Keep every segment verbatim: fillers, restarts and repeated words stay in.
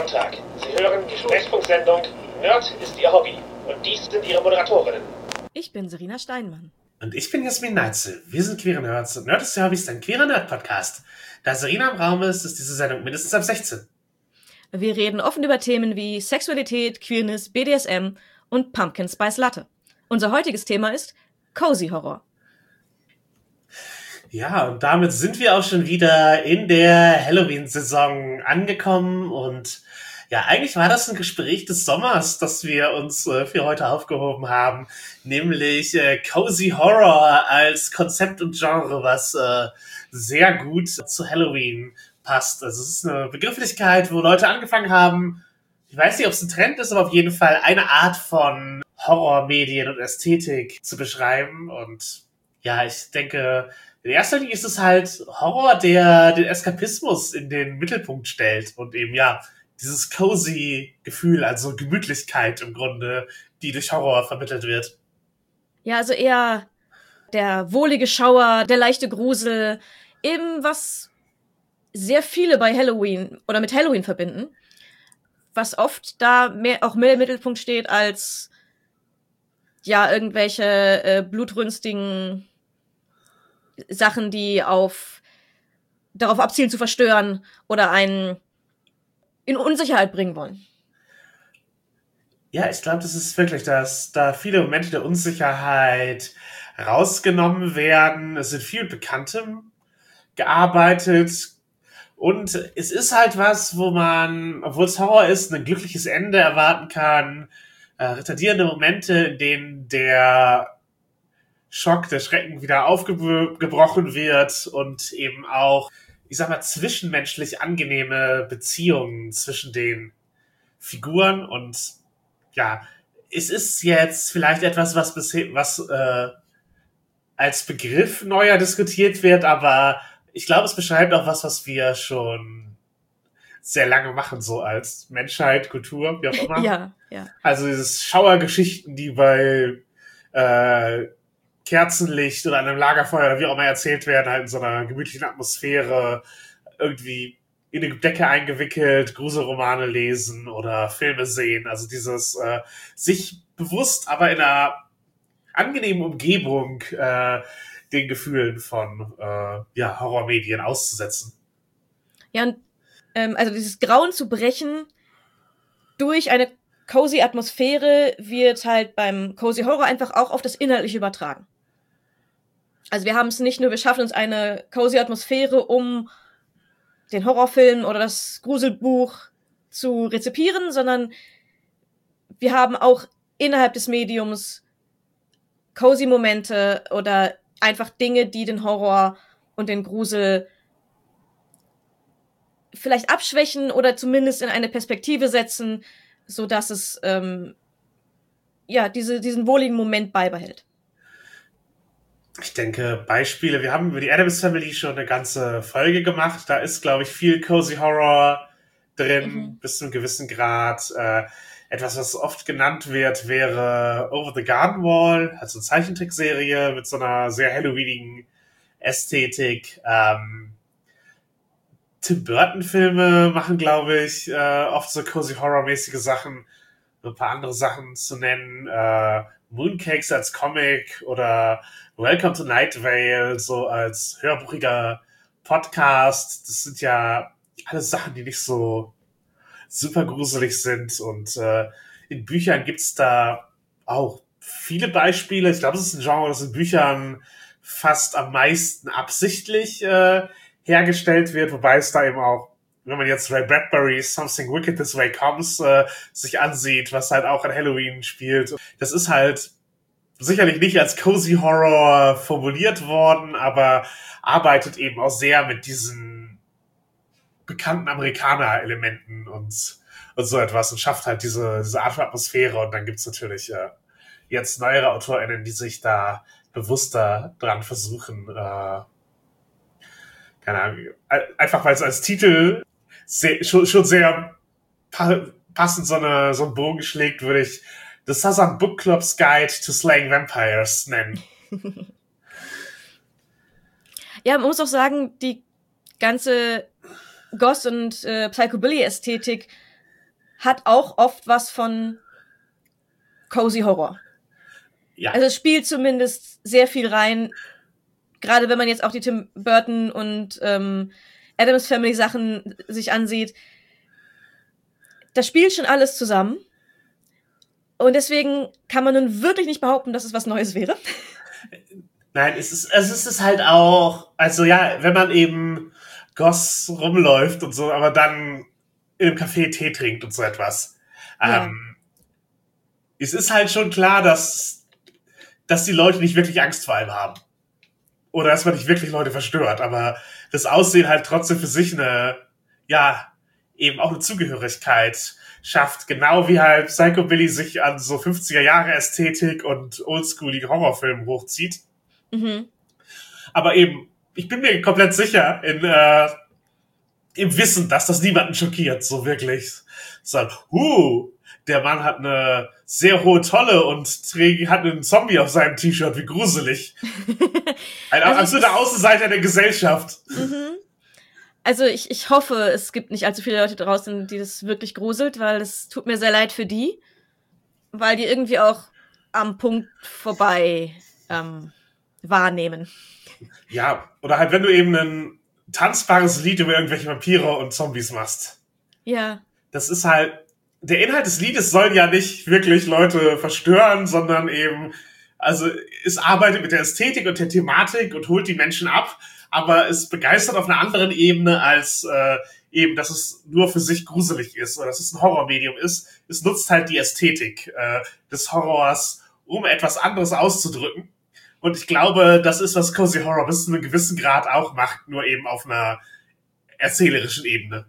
Sonntag. Sie hören die Sprechfunksendung Nerd ist Ihr Hobby. Und dies sind Ihre Moderatorinnen. Ich bin Serena Steinmann. Und ich bin Jasmin Neitzel. Wir sind Queere Nerds und Nerd ist Ihr Hobby ist ein queerer Nerd-Podcast. Da Serena im Raum ist, ist diese Sendung mindestens ab sechzehn. Wir reden offen über Themen wie Sexualität, Queerness, B D S M und Pumpkin Spice Latte. Unser heutiges Thema ist Cozy Horror. Ja, und damit sind wir auch schon wieder in der Halloween-Saison angekommen und ja, eigentlich war das ein Gespräch des Sommers, das wir uns äh, für heute aufgehoben haben, nämlich äh, Cozy Horror als Konzept und Genre, was äh, sehr gut zu Halloween passt. Also es ist eine Begrifflichkeit, wo Leute angefangen haben, ich weiß nicht, ob es ein Trend ist, aber auf jeden Fall eine Art von Horrormedien und Ästhetik zu beschreiben. Und ja, ich denke, in erster Linie ist es halt Horror, der den Eskapismus in den Mittelpunkt stellt und eben, ja, dieses cozy Gefühl, also Gemütlichkeit im Grunde, die durch Horror vermittelt wird. Ja, also eher der wohlige Schauer, der leichte Grusel, eben was sehr viele bei Halloween oder mit Halloween verbinden, was oft da mehr, auch mehr im Mittelpunkt steht als ja irgendwelche äh, blutrünstigen Sachen, die auf darauf abzielen zu verstören oder einen in Unsicherheit bringen wollen. Ja, ich glaube, das ist wirklich, dass da viele Momente der Unsicherheit rausgenommen werden. Es wird viel mit Bekanntem gearbeitet. Und es ist halt was, wo man, obwohl es Horror ist, ein glückliches Ende erwarten kann. Äh, retardierende Momente, in denen der Schock, der Schrecken wieder aufgebrochen wird und eben auch, ich sag mal, zwischenmenschlich angenehme Beziehungen zwischen den Figuren. Und ja, es ist jetzt vielleicht etwas, was bisher, was äh, als Begriff neuer diskutiert wird, aber ich glaube, es beschreibt auch was, was wir schon sehr lange machen, so als Menschheit, Kultur, wie auch immer. Ja, ja. Also dieses Schauergeschichten, die bei äh, Kerzenlicht oder einem Lagerfeuer oder wie auch immer erzählt werden, halt in so einer gemütlichen Atmosphäre, irgendwie in eine Decke eingewickelt, Gruselromane lesen oder Filme sehen. Also dieses äh, sich bewusst, aber in einer angenehmen Umgebung äh, den Gefühlen von äh, ja, Horrormedien auszusetzen. Ja, und ähm, also dieses Grauen zu brechen durch eine cozy Atmosphäre wird halt beim Cozy Horror einfach auch auf das Inhaltliche übertragen. Also wir haben es nicht nur, wir schaffen uns eine cozy Atmosphäre, um den Horrorfilm oder das Gruselbuch zu rezipieren, sondern wir haben auch innerhalb des Mediums cozy Momente oder einfach Dinge, die den Horror und den Grusel vielleicht abschwächen oder zumindest in eine Perspektive setzen, so dass es ähm, ja diese diesen wohligen Moment beibehält. Ich denke, Beispiele, wir haben über die Addams Family schon eine ganze Folge gemacht. Da ist, glaube ich, viel Cozy Horror drin, mhm. bis zu einem gewissen Grad. Äh, etwas, was oft genannt wird, wäre Over the Garden Wall, also eine Zeichentrickserie mit so einer sehr Halloweenigen Ästhetik. Ähm, Tim Burton-Filme machen, glaube ich, äh, oft so Cozy Horror-mäßige Sachen. Ein paar andere Sachen zu nennen. Äh, Mooncakes als Comic oder Welcome to Night Vale so als hörbuchiger Podcast. Das sind ja alles Sachen, die nicht so super gruselig sind. Und äh, in Büchern gibt's da auch viele Beispiele. Ich glaube, es ist ein Genre, das in Büchern fast am meisten absichtlich äh, hergestellt wird, wobei es da eben auch, wenn man jetzt Ray Bradbury's Something Wicked This Way Comes äh, sich ansieht, was halt auch an Halloween spielt. Das ist halt sicherlich nicht als Cozy Horror formuliert worden, aber arbeitet eben auch sehr mit diesen bekannten Amerikaner-Elementen und, und so etwas und schafft halt diese, diese Art von Atmosphäre. Und dann gibt's natürlich äh, jetzt neuere AutorInnen, die sich da bewusster dran versuchen, äh, keine Ahnung, einfach weil es als Titel sehr, schon, schon sehr pa- passend so, eine, so einen Bogen schlägt, würde ich The Southern Book Club's Guide to Slaying Vampires nennen. Ja, man muss auch sagen, die ganze Ghost- und äh, Psychobilly-Ästhetik hat auch oft was von Cozy Horror. Ja. Also es spielt zumindest sehr viel rein, gerade wenn man jetzt auch die Tim Burton und ähm, Addams Family Sachen sich ansieht. Das spielt schon alles zusammen. Und deswegen kann man nun wirklich nicht behaupten, dass es was Neues wäre. Nein, es ist, es ist es halt auch, also ja, wenn man eben Goss rumläuft und so, aber dann in einem Café Tee trinkt und so etwas. Ja. Ähm, es ist halt schon klar, dass, dass die Leute nicht wirklich Angst vor einem haben. Oder dass man nicht wirklich Leute verstört, aber das Aussehen halt trotzdem für sich eine, ja, eben auch eine Zugehörigkeit schafft. Genau wie halt Psycho Billy sich an so fünfziger-Jahre-Ästhetik und oldschooligen Horrorfilmen hochzieht. Mhm. Aber eben, ich bin mir komplett sicher in, äh, im Wissen, dass das niemanden schockiert, so wirklich. So, huh, der Mann hat eine sehr hohe Tolle und trägt, hat einen Zombie auf seinem T-Shirt, wie gruselig. Ein Also absoluter Außenseiter der Gesellschaft. Mhm. Also ich, ich hoffe, es gibt nicht allzu viele Leute draußen, die das wirklich gruselt, weil es tut mir sehr leid für die, weil die irgendwie auch am Punkt vorbei ähm, wahrnehmen. Ja, oder halt, wenn du eben ein tanzbares Lied über irgendwelche Vampire und Zombies machst. Ja. Das ist halt, der Inhalt des Liedes soll ja nicht wirklich Leute verstören, sondern eben, also es arbeitet mit der Ästhetik und der Thematik und holt die Menschen ab, aber es begeistert auf einer anderen Ebene als äh, eben, dass es nur für sich gruselig ist oder dass es ein Horrormedium ist. Es nutzt halt die Ästhetik äh, des Horrors, um etwas anderes auszudrücken. Und ich glaube, das ist, was Cozy Horror bis zu einem gewissen Grad auch macht, nur eben auf einer erzählerischen Ebene.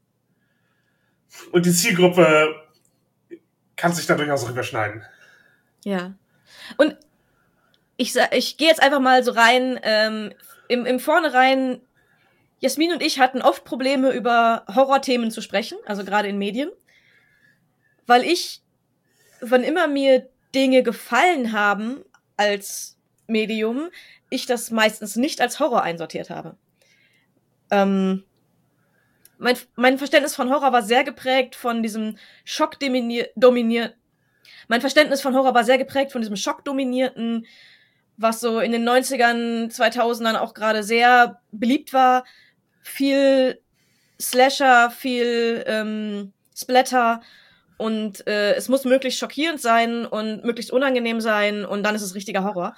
Und die Zielgruppe kann sich da durchaus auch überschneiden. Ja. Und ich, sa- ich gehe jetzt einfach mal so rein, ähm, im, im Vornherein, Jasmin und ich hatten oft Probleme, über Horrorthemen zu sprechen, also gerade in Medien, weil ich, wann immer mir Dinge gefallen haben als Medium, ich das meistens nicht als Horror einsortiert habe. Ähm, mein, mein Verständnis von Horror war sehr geprägt von diesem Schock-dominier- dominier- mein Verständnis von Horror war sehr geprägt von diesem Schockdominierten, was so in den neunzigern, zweitausendern auch gerade sehr beliebt war. Viel Slasher, viel ähm, Splatter und äh, es muss möglichst schockierend sein und möglichst unangenehm sein und dann ist es richtiger Horror.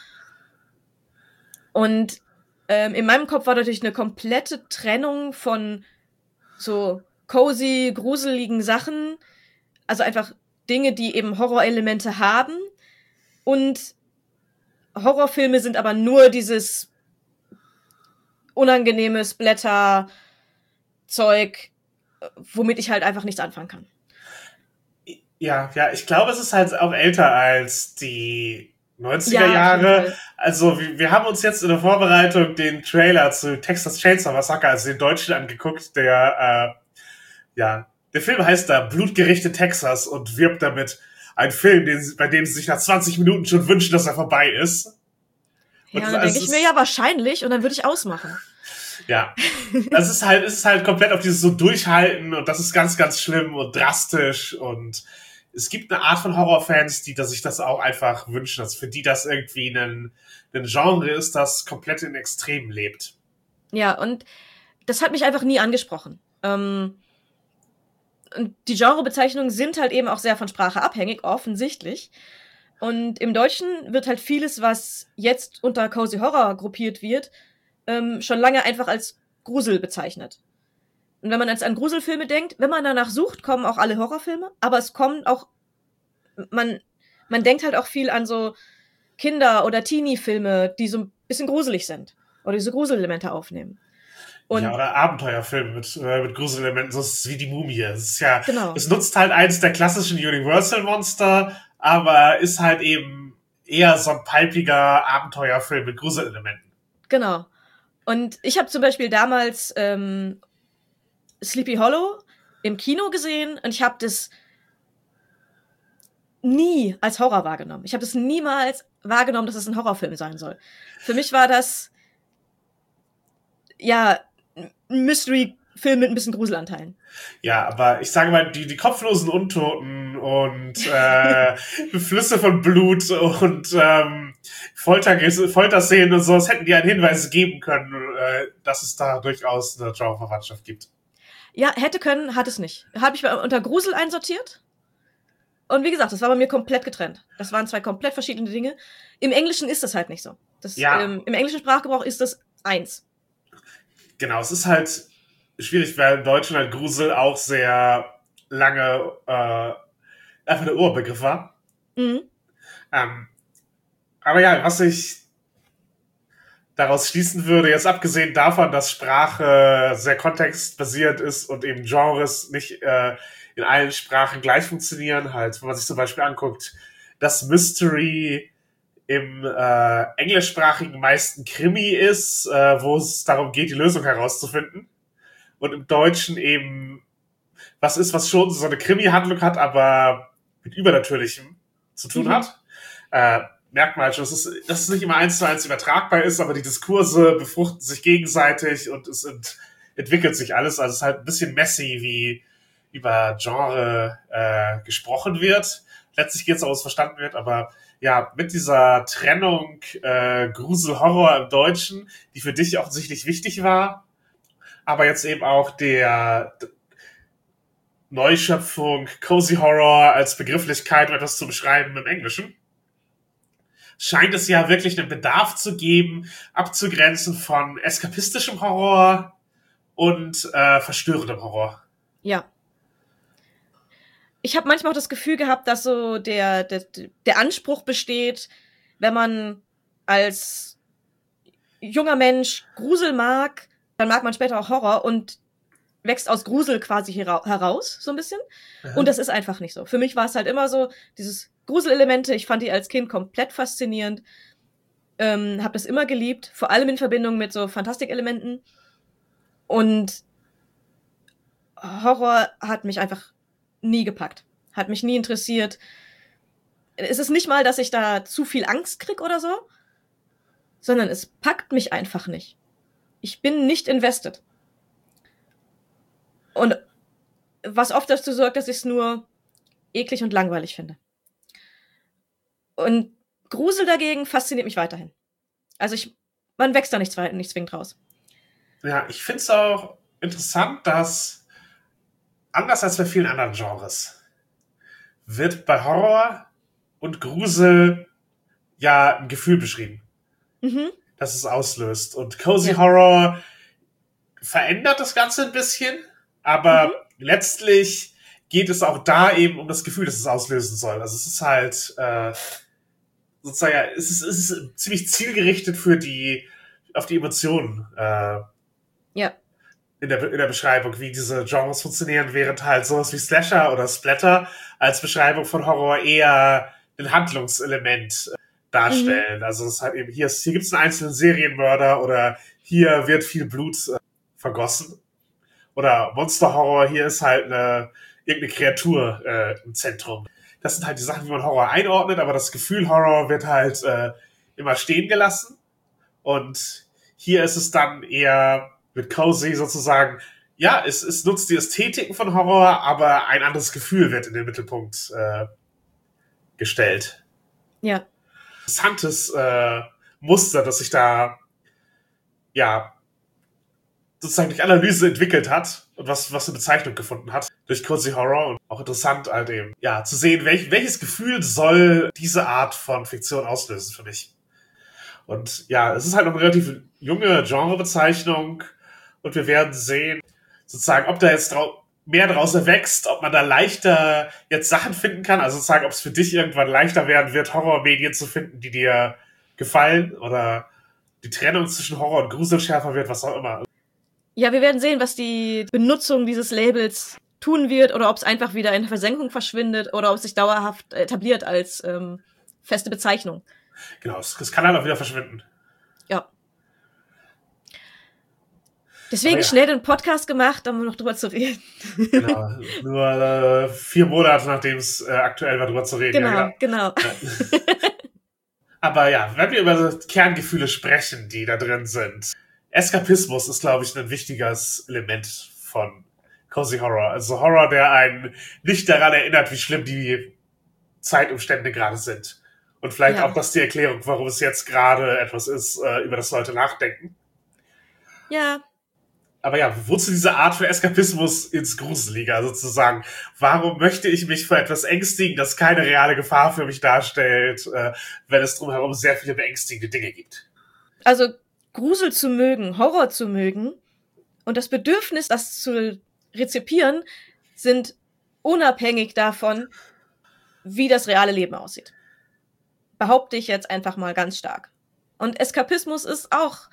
Und ähm, in meinem Kopf war natürlich eine komplette Trennung von so cozy, gruseligen Sachen, also einfach Dinge, die eben Horrorelemente haben und Horrorfilme sind aber nur dieses unangenehme Splatter-Zeug, womit ich halt einfach nichts anfangen kann. Ja, ja, ich glaube, es ist halt auch älter als die neunziger Ja, auf jeden Jahre. Fall. Also wir, wir haben uns jetzt in der Vorbereitung den Trailer zu Texas Chainsaw Massacre, also den Deutschen, angeguckt, der, äh, ja, der Film heißt da Blutgerichte Texas und wirbt damit ein Film, den, bei dem sie sich nach zwanzig Minuten schon wünschen, dass er vorbei ist. Ja, Und dann also denke ich es mir ist- ja wahrscheinlich und dann würde ich ausmachen. Ja, es ist halt, es ist halt komplett auf dieses so Durchhalten und das ist ganz, ganz schlimm und drastisch und es gibt eine Art von Horrorfans, die das, sich das auch einfach wünschen, dass für die das irgendwie ein, ein Genre ist, das komplett in Extremen lebt. Ja, und das hat mich einfach nie angesprochen. Ähm, und die Genrebezeichnungen sind halt eben auch sehr von Sprache abhängig, offensichtlich. Und im Deutschen wird halt vieles, was jetzt unter Cozy Horror gruppiert wird, ähm, schon lange einfach als Grusel bezeichnet. Und wenn man jetzt an Gruselfilme denkt, wenn man danach sucht, kommen auch alle Horrorfilme, aber es kommen auch, man, man denkt halt auch viel an so Kinder- oder Teenie-Filme, die so ein bisschen gruselig sind oder diese Gruselelemente aufnehmen. Und ja, oder Abenteuerfilme mit, äh, mit Gruselelementen, so ist es wie die Mumie. Es ist ja, Genau. es nutzt halt eins der klassischen Universal-Monster, aber ist halt eben eher so ein palpiger Abenteuerfilm mit Gruselelementen. Genau. Und ich habe zum Beispiel damals ähm, Sleepy Hollow im Kino gesehen und ich habe das nie als Horror wahrgenommen. Ich habe das niemals wahrgenommen, dass es ein Horrorfilm sein soll. Für mich war das ja ein Mystery Film mit ein bisschen Gruselanteilen. Ja, aber ich sage mal, die, die kopflosen Untoten und äh, Flüsse von Blut und ähm, Folter, Folterszenen und so, das hätten die einen Hinweis geben können, äh, dass es da durchaus eine Genreverwandtschaft gibt. Ja, hätte können, hat es nicht. Habe ich unter Grusel einsortiert. Und wie gesagt, das war bei mir komplett getrennt. Das waren zwei komplett verschiedene Dinge. Im Englischen ist das halt nicht so. Das, ja. ähm, Im englischen Sprachgebrauch ist das eins. Genau, es ist halt schwierig, weil im Deutschen halt Grusel auch sehr lange äh, einfach der Oberbegriff war. Mhm. Ähm, aber ja, was ich daraus schließen würde, jetzt abgesehen davon, dass Sprache sehr kontextbasiert ist und eben Genres nicht äh, in allen Sprachen gleich funktionieren, halt, wenn man sich zum Beispiel anguckt, dass Mystery im äh, englischsprachigen meisten Krimi ist, äh, wo es darum geht, die Lösung herauszufinden. Und im Deutschen eben was ist, was schon so eine Krimi-Handlung hat, aber mit Übernatürlichem zu tun mhm. hat. Äh, merkt man halt schon, dass es, dass es nicht immer eins zu eins übertragbar ist, aber die Diskurse befruchten sich gegenseitig und es ent, entwickelt sich alles. Also es ist halt ein bisschen messy, wie über Genre äh, gesprochen wird. Letztlich geht es auch, was verstanden wird, aber ja, mit dieser Trennung äh, Grusel-Horror im Deutschen, die für dich offensichtlich wichtig war, aber jetzt eben auch der d- Neuschöpfung Cozy Horror als Begrifflichkeit, um etwas zu beschreiben im Englischen, scheint es ja wirklich einen Bedarf zu geben, abzugrenzen von eskapistischem Horror und äh, verstörendem Horror. Ja. Ich habe manchmal auch das Gefühl gehabt, dass so der, der, der Anspruch besteht, wenn man als junger Mensch Grusel mag, dann mag man später auch Horror und wächst aus Grusel quasi hera- heraus, so ein bisschen. Aha. Und das ist einfach nicht so. Für mich war es halt immer so, dieses Gruselelemente, ich fand die als Kind komplett faszinierend, ähm, habe das immer geliebt, vor allem in Verbindung mit so Fantastikelementen. Und Horror hat mich einfach nie gepackt. Hat mich nie interessiert. Es ist nicht mal, dass ich da zu viel Angst krieg oder so, sondern es packt mich einfach nicht. Ich bin nicht invested. Und was oft dazu sorgt, dass ich es nur eklig und langweilig finde. Und Grusel dagegen fasziniert mich weiterhin. Also ich, man wächst da nicht, nicht zwingend raus. Ja, ich finde es auch interessant, dass anders als bei vielen anderen Genres wird bei Horror und Grusel ja ein Gefühl beschrieben, mhm. das es auslöst. Und Cozy ja. Horror verändert das Ganze ein bisschen, aber mhm. letztlich geht es auch da eben um das Gefühl, das es auslösen soll. Also es ist halt äh, sozusagen, es ist, es ist ziemlich zielgerichtet für die, auf die Emotionen. Äh, ja. In der, in der Beschreibung, wie diese Genres funktionieren, während halt sowas wie Slasher oder Splatter als Beschreibung von Horror eher ein Handlungselement äh, darstellen. Mhm. Also es ist halt eben, hier, hier gibt es einen einzelnen Serienmörder oder hier wird viel Blut äh, vergossen. Oder Monster-Horror, hier ist halt eine, irgendeine Kreatur äh, im Zentrum. Das sind halt die Sachen, wie man Horror einordnet, aber das Gefühl Horror wird halt äh, immer stehen gelassen. Und hier ist es dann eher mit Cozy sozusagen, ja, es, es nutzt die Ästhetiken von Horror, aber ein anderes Gefühl wird in den Mittelpunkt äh, gestellt. Ja. Interessantes äh, Muster, das sich da ja sozusagen durch Analyse entwickelt hat und was, was eine Bezeichnung gefunden hat durch Cozy Horror. Und auch interessant halt eben, ja, zu sehen, welch, welches Gefühl soll diese Art von Fiktion auslösen für mich. Und ja, es ist halt noch eine relativ junge Genrebezeichnung. Und wir werden sehen, sozusagen, ob da jetzt drau- mehr draus erwächst, ob man da leichter jetzt Sachen finden kann. Also sozusagen, ob es für dich irgendwann leichter werden wird, Horrormedien zu finden, die dir gefallen. Oder die Trennung zwischen Horror und Grusel schärfer wird, was auch immer. Ja, wir werden sehen, was die Benutzung dieses Labels tun wird. Oder ob es einfach wieder in Versenkung verschwindet. Oder ob es sich dauerhaft etabliert als ähm, feste Bezeichnung. Genau, es, es kann halt auch wieder verschwinden. Ja. Deswegen ja. schnell den Podcast gemacht, um noch drüber zu reden. Genau, nur äh, vier Monate, nachdem es äh, aktuell war, drüber zu reden. Genau, ja, genau. Ja. Aber ja, wenn wir über Kerngefühle sprechen, die da drin sind, Eskapismus ist, glaube ich, ein wichtiges Element von Cozy Horror. Also Horror, der einen nicht daran erinnert, wie schlimm die Zeitumstände gerade sind. Und vielleicht Ja. auch das die Erklärung, warum es jetzt gerade etwas ist, äh, über das Leute nachdenken. Ja. Aber ja, wozu diese Art für Eskapismus ins Gruselige? Also sozusagen, warum möchte ich mich vor etwas ängstigen, das keine reale Gefahr für mich darstellt, äh, wenn es drumherum sehr viele beängstigende Dinge gibt? Also Grusel zu mögen, Horror zu mögen und das Bedürfnis, das zu rezipieren, sind unabhängig davon, wie das reale Leben aussieht. Behaupte ich jetzt einfach mal ganz stark. Und Eskapismus ist auch,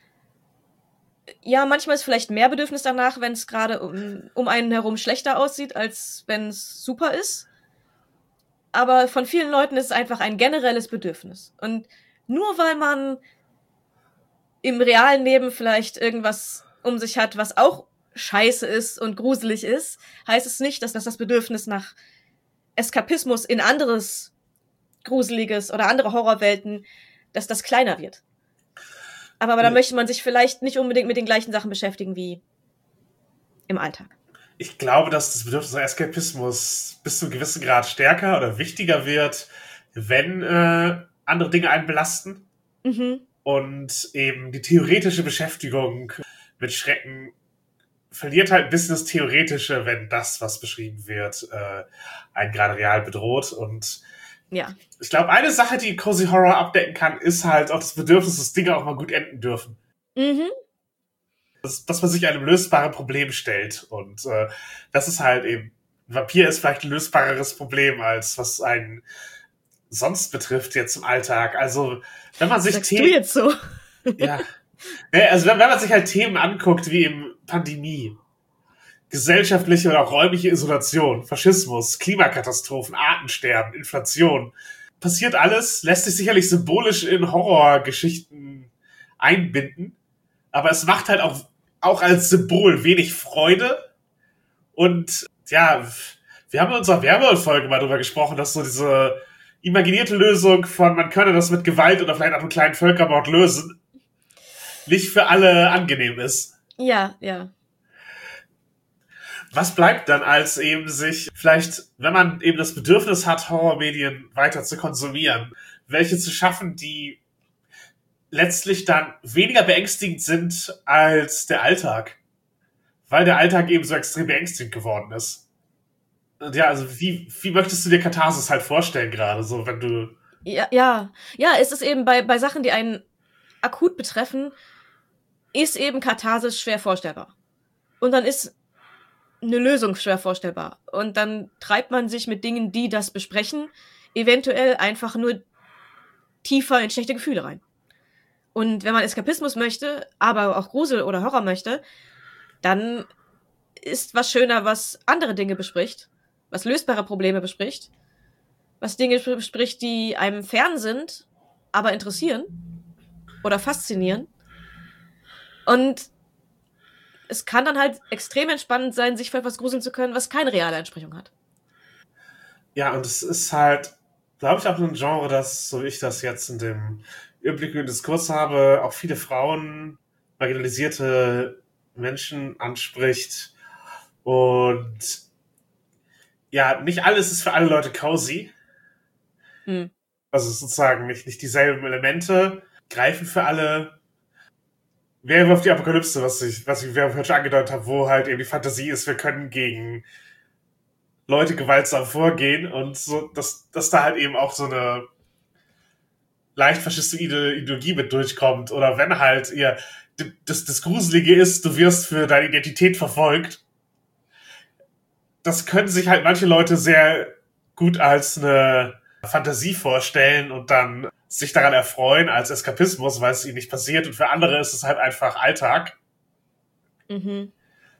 ja, manchmal ist vielleicht mehr Bedürfnis danach, wenn es gerade um, um einen herum schlechter aussieht, als wenn es super ist. Aber von vielen Leuten ist es einfach ein generelles Bedürfnis. Und nur weil man im realen Leben vielleicht irgendwas um sich hat, was auch scheiße ist und gruselig ist, heißt es nicht, dass das, das Bedürfnis nach Eskapismus in anderes Gruseliges oder andere Horrorwelten, dass das kleiner wird. Aber, aber da Ja. möchte man sich vielleicht nicht unbedingt mit den gleichen Sachen beschäftigen wie im Alltag. Ich glaube, dass das Bedürfnis nach Eskapismus bis zu einem gewissen Grad stärker oder wichtiger wird, wenn äh, andere Dinge einen belasten. Mhm. Und eben die theoretische Beschäftigung mit Schrecken verliert halt ein bisschen das Theoretische, wenn das, was beschrieben wird, äh, einen gerade real bedroht. Und Ja. ich glaube, eine Sache, die Cozy Horror abdecken kann, ist halt auch das Bedürfnis, dass Dinge auch mal gut enden dürfen. Mhm. Dass, dass man sich einem lösbaren Problem stellt. Und äh, das ist halt eben, ein Vampir ist vielleicht ein lösbareres Problem, als was einen sonst betrifft jetzt im Alltag. Also, wenn man sich Sagst du jetzt so? Ja. Nee, also wenn, wenn man sich halt Themen anguckt, wie eben Pandemie, gesellschaftliche oder auch räumliche Isolation, Faschismus, Klimakatastrophen, Artensterben, Inflation, passiert alles, lässt sich sicherlich symbolisch in Horrorgeschichten einbinden, aber es macht halt auch, auch als Symbol wenig Freude. Und ja, wir haben in unserer Werbefolge mal drüber gesprochen, dass so diese imaginierte Lösung von, man könne das mit Gewalt oder vielleicht auch einem kleinen Völkermord lösen, nicht für alle angenehm ist. Ja, ja. Was bleibt dann, als eben sich vielleicht, wenn man eben das Bedürfnis hat, Horrormedien weiter zu konsumieren, welche zu schaffen, die letztlich dann weniger beängstigend sind als der Alltag. Weil der Alltag eben so extrem beängstigend geworden ist. Und ja, also wie, wie möchtest du dir Katharsis halt vorstellen gerade, so wenn du... Ja, ja. Ja, es ist eben bei, bei Sachen, die einen akut betreffen, ist eben Katharsis schwer vorstellbar. Und dann ist eine Lösung schwer vorstellbar. Und dann treibt man sich mit Dingen, die das besprechen, eventuell einfach nur tiefer in schlechte Gefühle rein. Und wenn man Eskapismus möchte, aber auch Grusel oder Horror möchte, dann ist was schöner, was andere Dinge bespricht, was lösbare Probleme bespricht, was Dinge bespricht, die einem fern sind, aber interessieren oder faszinieren. Und es kann dann halt extrem entspannend sein, sich für etwas gruseln zu können, was keine reale Entsprechung hat. Ja, und es ist halt, glaube ich, auch ein Genre, das, so wie ich das jetzt in dem üblichen Diskurs habe, auch viele Frauen, marginalisierte Menschen anspricht. Und ja, nicht alles ist für alle Leute cozy. Hm. Also sozusagen nicht, nicht dieselben Elemente greifen für alle. Wäre auf die Apokalypse, was ich, was ich vorhin schon angedeutet habe, wo halt eben die Fantasie ist, wir können gegen Leute gewaltsam vorgehen und so, dass, dass da halt eben auch so eine leicht faschistoide Ideologie mit durchkommt. Oder wenn halt ihr das, das Gruselige ist, du wirst für deine Identität verfolgt. Das können sich halt manche Leute sehr gut als eine Fantasie vorstellen und dann sich daran erfreuen als Eskapismus, weil es ihnen nicht passiert. Und für andere ist es halt einfach Alltag. Mhm.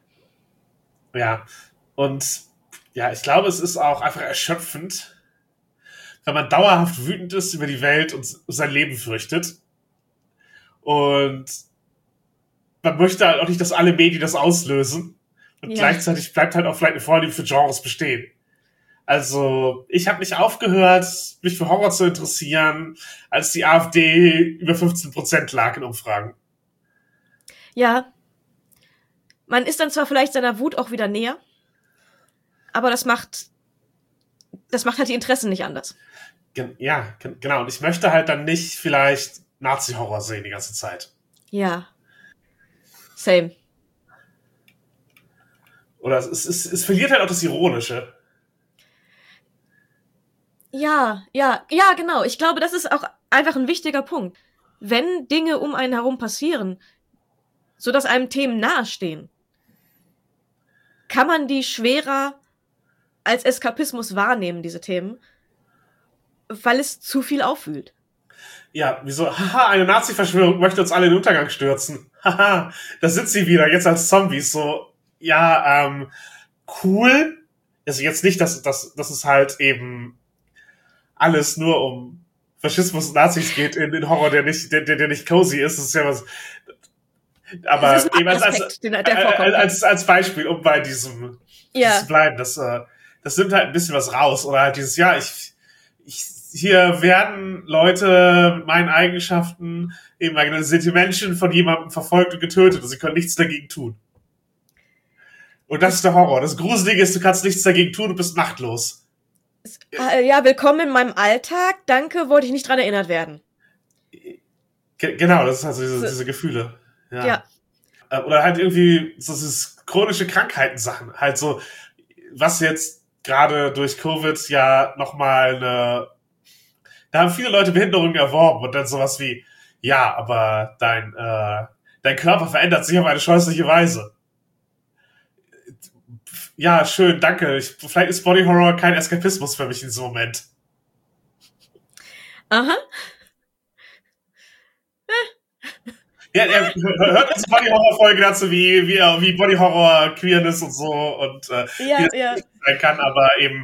Ja, und ja, ich glaube, es ist auch einfach erschöpfend, wenn man dauerhaft wütend ist über die Welt und sein Leben fürchtet. Und man möchte halt auch nicht, dass alle Medien das auslösen. Und Ja. gleichzeitig bleibt halt auch vielleicht eine Vorliebe für Genres bestehen. Also, ich habe nicht aufgehört, mich für Horror zu interessieren, als die AfD über fünfzehn Prozent lag in Umfragen. Ja. Man ist dann zwar vielleicht seiner Wut auch wieder näher, aber das macht, das macht halt die Interessen nicht anders. Gen- ja, gen- genau. Und ich möchte halt dann nicht vielleicht Nazi-Horror sehen die ganze Zeit. Ja. Same. Oder es, es, es, es verliert halt auch das Ironische. Ja, ja, ja, genau. Ich glaube, das ist auch einfach ein wichtiger Punkt. Wenn Dinge um einen herum passieren, sodass einem Themen nahestehen, kann man die schwerer als Eskapismus wahrnehmen, diese Themen, weil es zu viel aufwühlt. Ja, wieso? Haha, eine Nazi-Verschwörung möchte uns alle in den Untergang stürzen. Haha, da sind sie wieder, jetzt als Zombies. So, ja, ähm, cool. Also jetzt nicht, dass, dass, dass es halt eben alles nur um Faschismus und Nazis geht in, in Horror, der nicht, der, der nicht cozy ist. Das ist ja was. Aber Das ist ein eben als, Aspekt, als, den- der vorkommt. als, als Beispiel, um bei diesem Ja. zu bleiben, das, äh, das nimmt halt ein bisschen was raus. Oder halt dieses, ja, ich, ich, hier werden Leute mit meinen Eigenschaften, eben meine sind die Menschen von jemandem verfolgt und getötet und sie können nichts dagegen tun. Und das ist der Horror. Das Gruselige ist, du kannst nichts dagegen tun, du bist machtlos. Äh, Ja, willkommen in meinem Alltag. Danke, wollte ich nicht dran erinnert werden. Ge- genau, das ist also diese, So. diese Gefühle. Ja. Ja. Äh, Oder halt irgendwie so dieses chronische Krankheiten-Sachen. Halt so, was jetzt gerade durch Covid ja nochmal eine, da haben viele Leute Behinderungen erworben und dann sowas wie, ja, aber dein, äh, dein Körper verändert sich auf eine scheußliche Weise. Ja, schön, danke. Ich, vielleicht ist Body Horror kein Eskapismus für mich in diesem Moment. Aha. Ja, ja, hört diese Body Horror Folge dazu, wie, wie, wie Body Horror Queerness und so und äh, Ja, wie das ja. nicht sein kann, aber eben,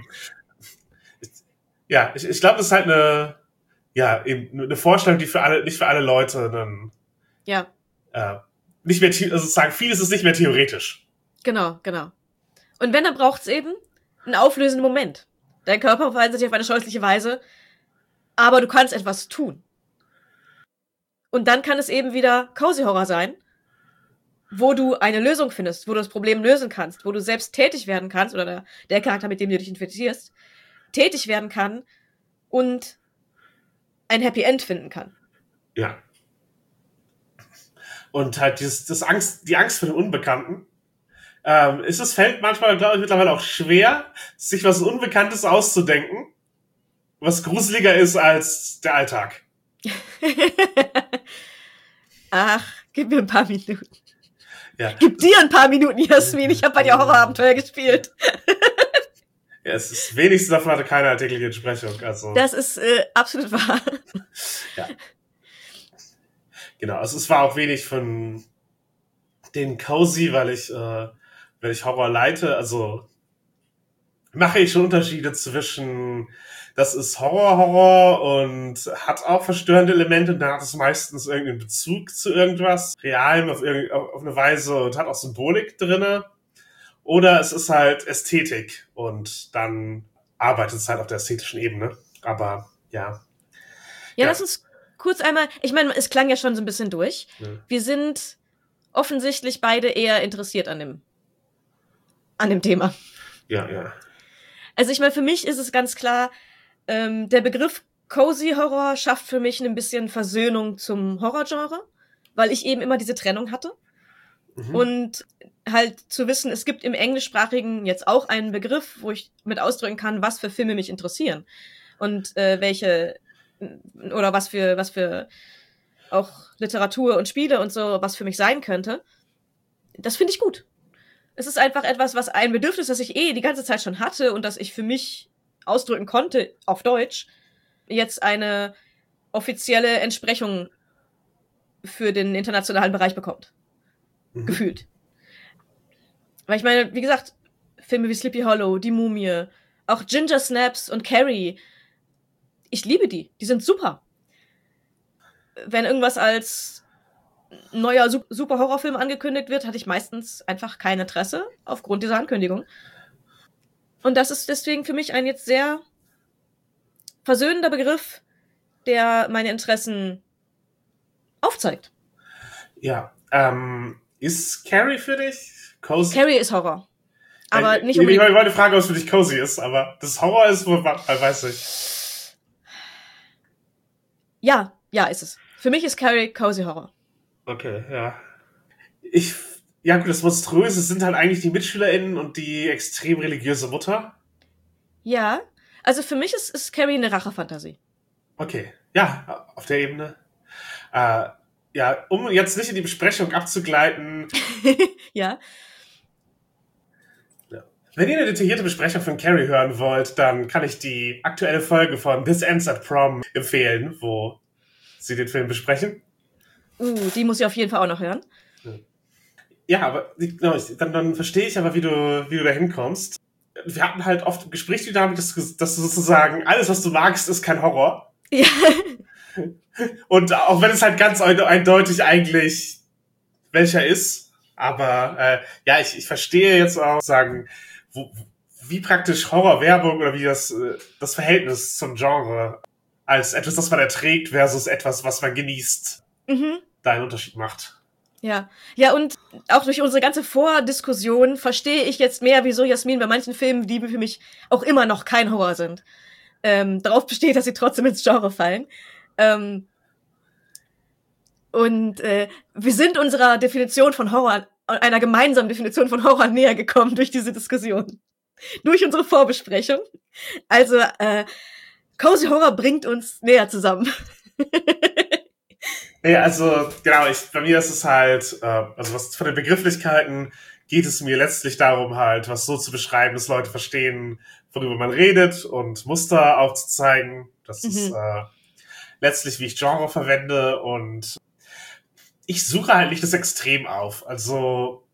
ja, ich, ich glaube, das ist halt eine, ja, eben eine Vorstellung, die für alle, nicht für alle Leute dann, Ja, äh, nicht mehr, the- also sozusagen, vieles ist nicht mehr theoretisch. genau, genau. Und wenn, dann braucht's eben einen auflösenden Moment. Dein Körper verhält sich auf eine scheußliche Weise, aber du kannst etwas tun. Und dann kann es eben wieder Cozy Horror sein, wo du eine Lösung findest, wo du das Problem lösen kannst, wo du selbst tätig werden kannst, oder der, der Charakter, mit dem du dich infizierst, tätig werden kann und ein Happy End finden kann. Ja. Und halt dieses, das Angst, die Angst vor dem Unbekannten. Ähm, ist es fällt manchmal, glaube ich, mittlerweile auch schwer, sich was Unbekanntes auszudenken, was gruseliger ist als der Alltag. Ach, gib mir ein paar Minuten. Ja, Gib dir ein paar Minuten, Jasmin. Ich habe bei dir Horrorabenteuer gespielt. ja es ist wenigstens davon hatte keine alltägliche Entsprechung. Also, Das ist äh, absolut wahr. ja. Genau, also es war auch wenig von den Cozy, weil ich, äh, weil ich Horror leite, also mache ich schon Unterschiede zwischen, das ist Horror-Horror und hat auch verstörende Elemente und dann hat es meistens irgendeinen Bezug zu irgendwas Realem auf, irgend, auf, auf eine Weise und hat auch Symbolik drinne. Oder es ist halt Ästhetik und dann arbeitet es halt auf der ästhetischen Ebene. Aber ja. Ja, Ja. lass uns kurz einmal, ich meine, es klang ja schon so ein bisschen durch. Ja. Wir sind offensichtlich beide eher interessiert an dem, an dem Thema. Ja, ja. Also ich meine, für mich ist es ganz klar, ähm, der Begriff Cozy Horror schafft für mich ein bisschen Versöhnung zum Horrorgenre, weil ich eben immer diese Trennung hatte. Mhm. Und halt zu wissen, es gibt im Englischsprachigen jetzt auch einen Begriff, wo ich mit ausdrücken kann, was für Filme mich interessieren und äh, welche oder was für was für auch Literatur und Spiele und so was für mich sein könnte. Das finde ich gut. Es ist einfach etwas, was ein Bedürfnis, das ich eh die ganze Zeit schon hatte und das ich für mich ausdrücken konnte auf Deutsch, jetzt eine offizielle Entsprechung für den internationalen Bereich bekommt. Mhm. Gefühlt. Weil ich meine, wie gesagt, Filme wie Sleepy Hollow, Die Mumie, auch Ginger Snaps und Carrie, ich liebe die. Die sind super. Wenn irgendwas als neuer Su- super Horrorfilm angekündigt wird, hatte ich meistens einfach kein Interesse aufgrund dieser Ankündigung. Und das ist deswegen für mich ein jetzt sehr versöhnender Begriff, der meine Interessen aufzeigt. Ja, ähm, ist Carrie für dich Cozy? Carrie ist Horror. Aber äh, nicht ich, unbedingt. Ich wollte fragen, ob es für dich cozy ist, aber das Horror ist, wohl, weiß ich. Ja, ja, ist es. Für mich ist Carrie cozy Horror. Okay, ja. Ich, ja gut, das Monströse sind halt eigentlich die MitschülerInnen und die extrem religiöse Mutter. Ja, also für mich ist, ist Carrie eine Rachefantasie. Okay, ja, auf der Ebene. Äh, ja, um jetzt nicht in die Besprechung abzugleiten. Ja. Ja. Wenn ihr eine detaillierte Besprechung von Carrie hören wollt, dann kann ich die aktuelle Folge von This Ends at Prom empfehlen, wo sie den Film besprechen. Uh, die muss ich auf jeden Fall auch noch hören. Ja, aber genau, dann, dann verstehe ich aber, wie du, wie du da hinkommst. Wir hatten halt oft im Gespräch die Dynamik, dass, dass du sozusagen, alles, was du magst, ist kein Horror. Ja. Und auch wenn es halt ganz eindeutig eigentlich welcher ist, aber äh, ja, ich, ich verstehe jetzt auch sagen, wo, wie praktisch Horrorwerbung oder wie das, das Verhältnis zum Genre als etwas, das man erträgt versus etwas, was man genießt, Mhm. da einen Unterschied macht. Ja, ja, und auch durch unsere ganze Vordiskussion verstehe ich jetzt mehr, wieso Jasmin bei manchen Filmen, die für mich auch immer noch kein Horror sind, ähm, darauf besteht, dass sie trotzdem ins Genre fallen. Ähm, und äh, wir sind unserer Definition von Horror, einer gemeinsamen Definition von Horror näher gekommen durch diese Diskussion. Durch unsere Vorbesprechung. Also, äh, Cozy Horror bringt uns näher zusammen. Ja, also, genau, ich, bei mir ist es halt, äh, also was von den Begrifflichkeiten geht es mir letztlich darum, halt, was so zu beschreiben, dass Leute verstehen, worüber man redet und Muster aufzuzeigen. Das mhm. ist äh, letztlich, wie ich Genre verwende, und ich suche halt nicht das Extrem auf. Also,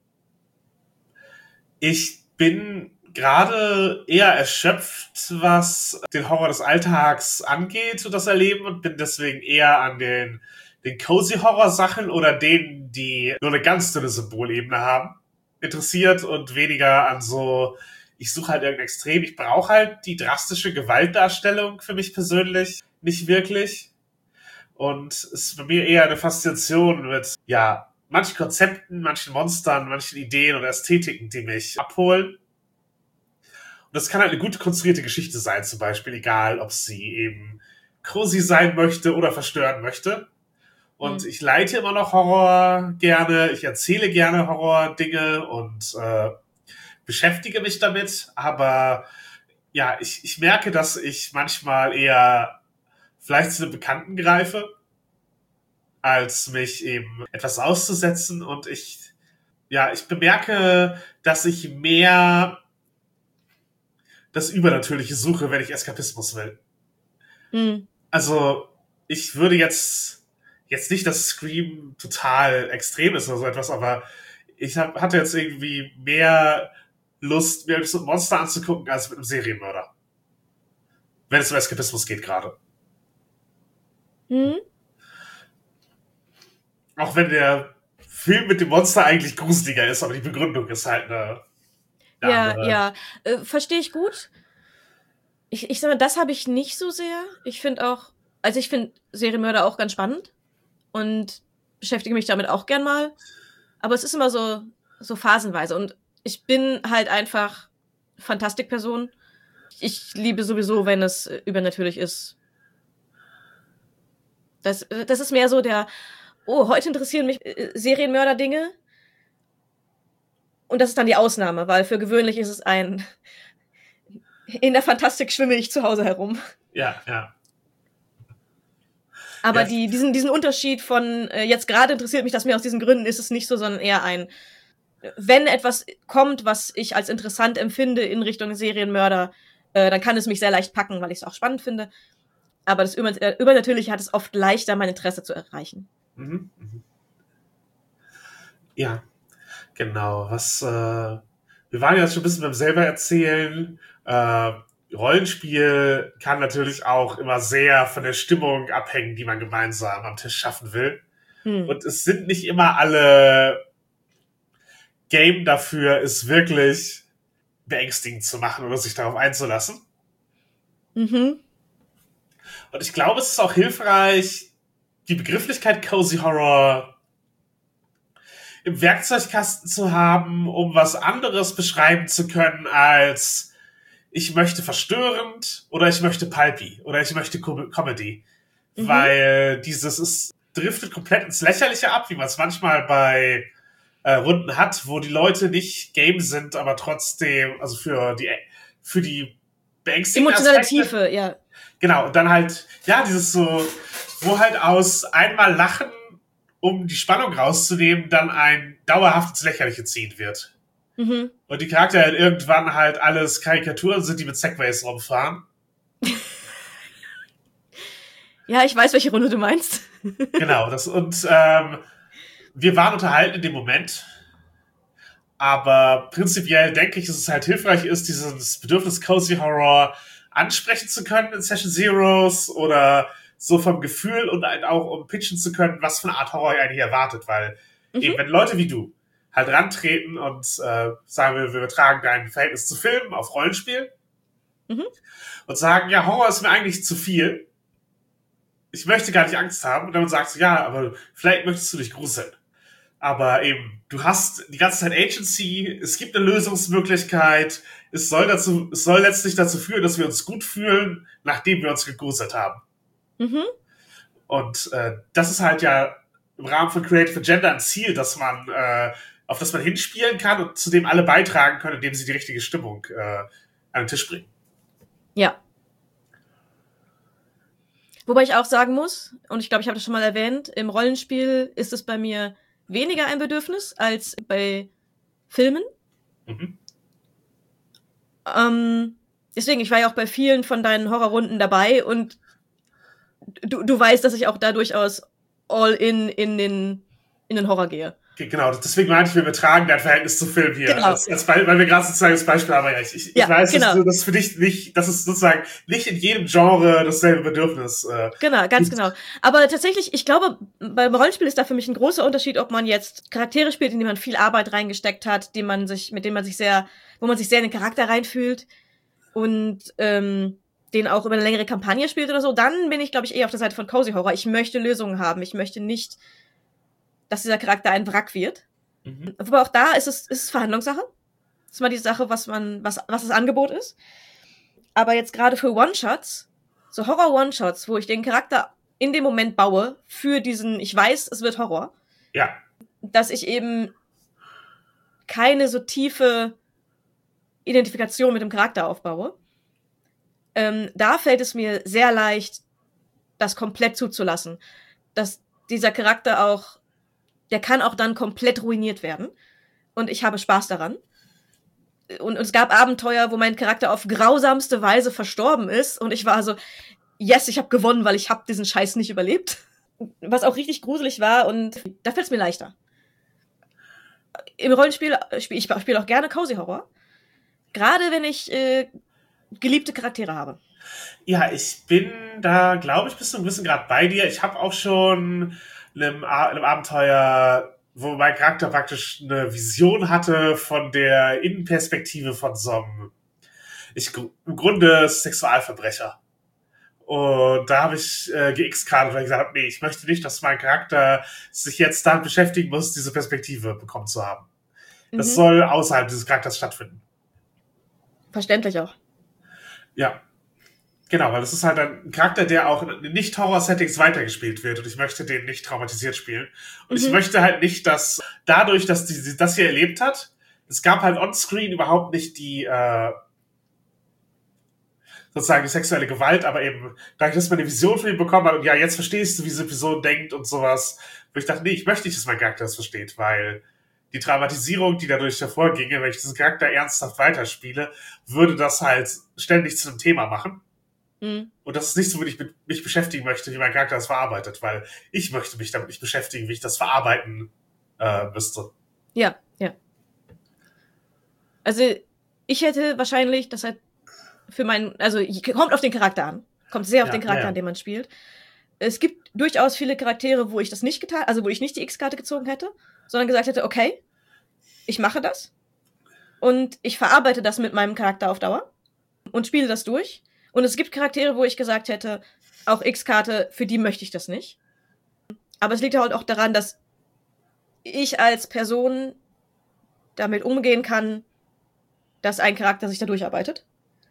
ich bin gerade eher erschöpft, was den Horror des Alltags angeht und das Erleben, und bin deswegen eher an den den Cozy-Horror-Sachen oder denen, die nur eine ganz dünne Symbolebene haben, interessiert, und weniger an so, ich suche halt irgendein Extrem. Ich brauche halt die drastische Gewaltdarstellung für mich persönlich nicht wirklich. Und es ist bei mir eher eine Faszination mit, ja, manchen Konzepten, manchen Monstern, manchen Ideen oder Ästhetiken, die mich abholen. Und das kann halt eine gut konstruierte Geschichte sein, zum Beispiel, egal ob sie eben cozy sein möchte oder verstören möchte. Und ich leite immer noch Horror gerne, ich erzähle gerne Horror-Dinge und äh, beschäftige mich damit, aber ja, ich, ich merke, dass ich manchmal eher vielleicht zu einem Bekannten greife, als mich eben etwas auszusetzen, und ich, ja, ich bemerke, dass ich mehr das Übernatürliche suche, wenn ich Eskapismus will. Mhm. Also, ich würde jetzt Jetzt nicht, dass Scream total extrem ist oder so etwas, aber ich hab, hatte jetzt irgendwie mehr Lust, mir so ein Monster anzugucken, als mit einem Serienmörder. Wenn es um Eskapismus geht gerade. Hm? Auch wenn der Film mit dem Monster eigentlich gruseliger ist, aber die Begründung ist halt eine... eine ja, andere. ja. Äh, verstehe ich gut. Ich, ich sage, das habe ich nicht so sehr. Ich finde auch, also ich finde Serienmörder auch ganz spannend. Und beschäftige mich damit auch gern mal. Aber es ist immer so, so phasenweise. Und ich bin halt einfach Fantastikperson. Ich liebe sowieso, wenn es übernatürlich ist. Das, das ist mehr so der, oh, heute interessieren mich Serienmörder-Dinge. Und das ist dann die Ausnahme, weil für gewöhnlich ist es ein, in der Fantastik schwimme ich zu Hause herum. Ja, ja. Aber ja. die, diesen, diesen Unterschied von, äh, jetzt gerade interessiert mich das mehr aus diesen Gründen, ist es nicht so, sondern eher ein, wenn etwas kommt, was ich als interessant empfinde in Richtung Serienmörder, äh, dann kann es mich sehr leicht packen, weil ich es auch spannend finde. Aber das Über- äh, Übernatürliche hat es oft leichter, mein Interesse zu erreichen. Mhm. Mhm. Ja, genau. Was, äh, wir waren ja schon ein bisschen beim selber erzählen, äh, Rollenspiel kann natürlich auch immer sehr von der Stimmung abhängen, die man gemeinsam am Tisch schaffen will. Hm. Und es sind nicht immer alle Game dafür, es wirklich beängstigend zu machen oder sich darauf einzulassen. Mhm. Und ich glaube, es ist auch hilfreich, die Begrifflichkeit Cozy Horror im Werkzeugkasten zu haben, um was anderes beschreiben zu können als ich möchte verstörend oder ich möchte pulpy oder ich möchte Com- Comedy. Mhm. Weil dieses ist, driftet komplett ins Lächerliche ab, wie man es manchmal bei äh, Runden hat, wo die Leute nicht Game sind, aber trotzdem, also für die für die beängstigenden emotionale Aspekte, Tiefe, ja. Genau, und dann halt, ja, dieses so, wo halt aus einmal Lachen, um die Spannung rauszunehmen, dann ein dauerhaftes Lächerliche ziehen wird. Mhm. Und die Charaktere halt irgendwann halt alles Karikaturen sind, die mit Segways rumfahren. Ja, ich weiß, welche Runde du meinst. Genau, das und ähm, wir waren unterhalten in dem Moment. Aber prinzipiell denke ich, dass es halt hilfreich ist, dieses Bedürfnis Cozy Horror ansprechen zu können in Session Zeros oder so vom Gefühl und halt auch um pitchen zu können, was für eine Art Horror ihr eigentlich erwartet. Weil mhm. eben, wenn Leute wie du halt rantreten und äh, sagen, wir, wir übertragen dein Verhältnis zu Filmen auf Rollenspiel mhm. und sagen, ja, Horror ist mir eigentlich zu viel. Ich möchte gar nicht Angst haben. Und dann sagst du, ja, aber vielleicht möchtest du dich gruseln. Aber eben, du hast die ganze Zeit Agency, es gibt eine Lösungsmöglichkeit, es soll dazu, es soll letztlich dazu führen, dass wir uns gut fühlen, nachdem wir uns gegruselt haben. Mhm. Und äh, das ist halt ja im Rahmen von Creative Agenda ein Ziel, dass man, äh, auf das man hinspielen kann und zu dem alle beitragen können, indem sie die richtige Stimmung äh, an den Tisch bringen. Ja. Wobei ich auch sagen muss, und ich glaube, ich habe das schon mal erwähnt, im Rollenspiel ist es bei mir weniger ein Bedürfnis als bei Filmen. Mhm. Ähm, deswegen, ich war ja auch bei vielen von deinen Horrorrunden dabei und du, du weißt, dass ich auch da durchaus all in in den, in den Horror gehe. Genau, deswegen meinte ich, wir übertragen dein Verhältnis zu Film hier. Genau. Als, als Be- weil wir gerade sozusagen das Beispiel haben. Ich, ich, ja, ich weiß, genau. dass du das für dich nicht, das ist sozusagen nicht in jedem Genre dasselbe Bedürfnis. Äh, genau, ganz gibt. Genau. Aber tatsächlich, ich glaube, beim Rollenspiel ist da für mich ein großer Unterschied, ob man jetzt Charaktere spielt, in die man viel Arbeit reingesteckt hat, die man sich, mit denen man sich sehr, wo man sich sehr in den Charakter reinfühlt und ähm, den auch über eine längere Kampagne spielt oder so. Dann bin ich, glaube ich, eher auf der Seite von Cozy Horror. Ich möchte Lösungen haben. Ich möchte nicht, dass dieser Charakter ein Wrack wird. Mhm. Aber auch da ist es, ist es Verhandlungssache. Das ist mal die Sache, was man, was, was das Angebot ist. Aber jetzt gerade für One-Shots, so Horror-One-Shots, wo ich den Charakter in dem Moment baue, für diesen, ich weiß, es wird Horror. Ja. Dass ich eben keine so tiefe Identifikation mit dem Charakter aufbaue. Ähm, da fällt es mir sehr leicht, das komplett zuzulassen. Dass dieser Charakter auch, der kann auch dann komplett ruiniert werden. Und ich habe Spaß daran. Und, und es gab Abenteuer, wo mein Charakter auf grausamste Weise verstorben ist. Und ich war so, yes, ich habe gewonnen, weil ich habe diesen Scheiß nicht überlebt. Was auch richtig gruselig war. Und da fällt es mir leichter. Im Rollenspiel, spiel, ich spiele auch gerne Cozy Horror. Gerade wenn ich äh, geliebte Charaktere habe. Ja, ich bin da, glaube ich, bis zu einem gewissen Grad bei dir. Ich habe auch schon in einem, A- in einem Abenteuer, wo mein Charakter praktisch eine Vision hatte von der Innenperspektive von so einem, ich, im Grunde Sexualverbrecher. Und da habe ich äh, ge-X-Kartet, weil ich gesagt habe, nee, ich möchte nicht, dass mein Charakter sich jetzt damit beschäftigen muss, diese Perspektive bekommen zu haben. Das mhm. soll außerhalb dieses Charakters stattfinden. Verständlich auch. Ja. Genau, weil das ist halt ein Charakter, der auch in Nicht-Horror-Settings weitergespielt wird und ich möchte den nicht traumatisiert spielen. Und mhm. ich möchte halt nicht, dass dadurch, dass die das hier erlebt hat, es gab halt on-screen überhaupt nicht die äh, sozusagen die sexuelle Gewalt, aber eben dadurch, dass man eine Vision von ihm bekommen hat und ja, jetzt verstehst du, wie diese Person denkt und sowas, wo ich dachte, nee, ich möchte nicht, dass mein Charakter das versteht, weil die Traumatisierung, die dadurch hervorginge, wenn ich diesen Charakter ernsthaft weiterspiele, würde das halt ständig zu einem Thema machen. Mhm. Und das ist nicht so, wie ich mit, mich beschäftigen möchte, wie mein Charakter das verarbeitet, weil ich möchte mich damit nicht beschäftigen, wie ich das verarbeiten äh, müsste. Ja, ja. Also ich hätte wahrscheinlich, das halt für meinen, also kommt auf den Charakter an. Kommt sehr auf ja, den Charakter ja. an, den man spielt. Es gibt durchaus viele Charaktere, wo ich das nicht getan, also wo ich nicht die X-Karte gezogen hätte, sondern gesagt hätte, okay, ich mache das und ich verarbeite das mit meinem Charakter auf Dauer und spiele das durch. Und es gibt Charaktere, wo ich gesagt hätte, auch X-Karte, für die möchte ich das nicht. Aber es liegt halt auch daran, dass ich als Person damit umgehen kann, dass ein Charakter sich da durcharbeitet.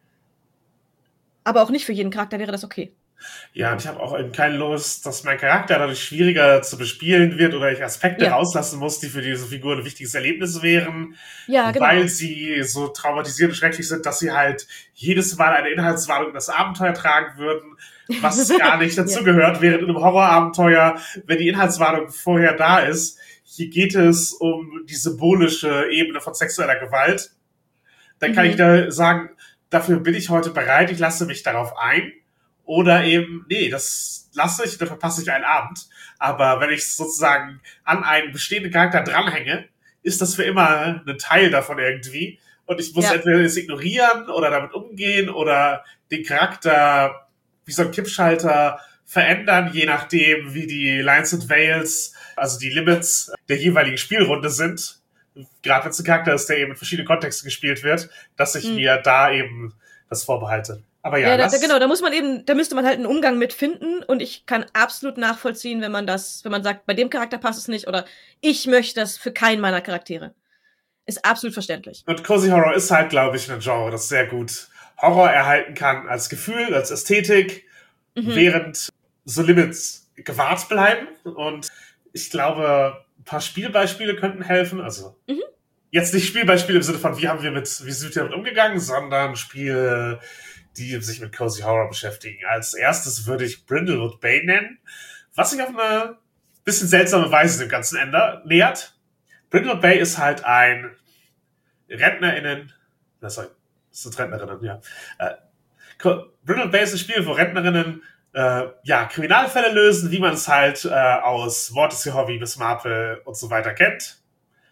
Aber auch nicht für jeden Charakter wäre das okay. Ja, und ich habe auch eben keine Lust, dass mein Charakter dadurch schwieriger zu bespielen wird oder ich Aspekte Ja. rauslassen muss, die für diese Figur ein wichtiges Erlebnis wären, Ja, genau. weil sie so traumatisierend und schrecklich sind, dass sie halt jedes Mal eine Inhaltswarnung in das Abenteuer tragen würden, was gar nicht dazugehört, ja. Während in einem Horrorabenteuer, wenn die Inhaltswarnung vorher da ist, hier geht es um die symbolische Ebene von sexueller Gewalt, dann kann mhm. ich da sagen, dafür bin ich heute bereit, ich lasse mich darauf ein. Oder eben, nee, das lasse ich, da verpasse ich einen Abend. Aber wenn ich sozusagen an einen bestehenden Charakter dranhänge, ist das für immer ein Teil davon irgendwie. Und ich muss ja. entweder es ignorieren oder damit umgehen oder den Charakter wie so ein Kippschalter verändern, je nachdem, wie die Lines and Veils, also die Limits der jeweiligen Spielrunde sind. Gerade wenn es ein Charakter ist, der eben in verschiedenen Kontexten gespielt wird, dass ich mhm. mir da eben das vorbehalte. Aber ja, ja da, das genau, da muss man eben, da müsste man halt einen Umgang mit finden und ich kann absolut nachvollziehen, wenn man das, wenn man sagt, bei dem Charakter passt es nicht oder ich möchte das für keinen meiner Charaktere. Ist absolut verständlich. Und Cozy Horror ist halt, glaube ich, ein Genre, das sehr gut Horror erhalten kann als Gefühl, als Ästhetik, mhm. während so Limits gewahrt bleiben. Und ich glaube, ein paar Spielbeispiele könnten helfen. Also mhm. jetzt nicht Spielbeispiele im Sinne von, wie haben wir mit, wie sind wir damit umgegangen, sondern Spiele, die sich mit Cozy Horror beschäftigen. Als erstes würde ich Brindlewood Bay nennen, was sich auf eine bisschen seltsame Weise dem Ganzen ändert, nähert. Brindlewood Bay ist halt ein RentnerInnen, sorry, das sind Rentnerinnen, ja. Äh, Brindlewood Bay ist ein Spiel, wo Rentnerinnen äh, ja, Kriminalfälle lösen, wie man es halt äh, aus Mortis Hobby, Miss Marple und so weiter kennt.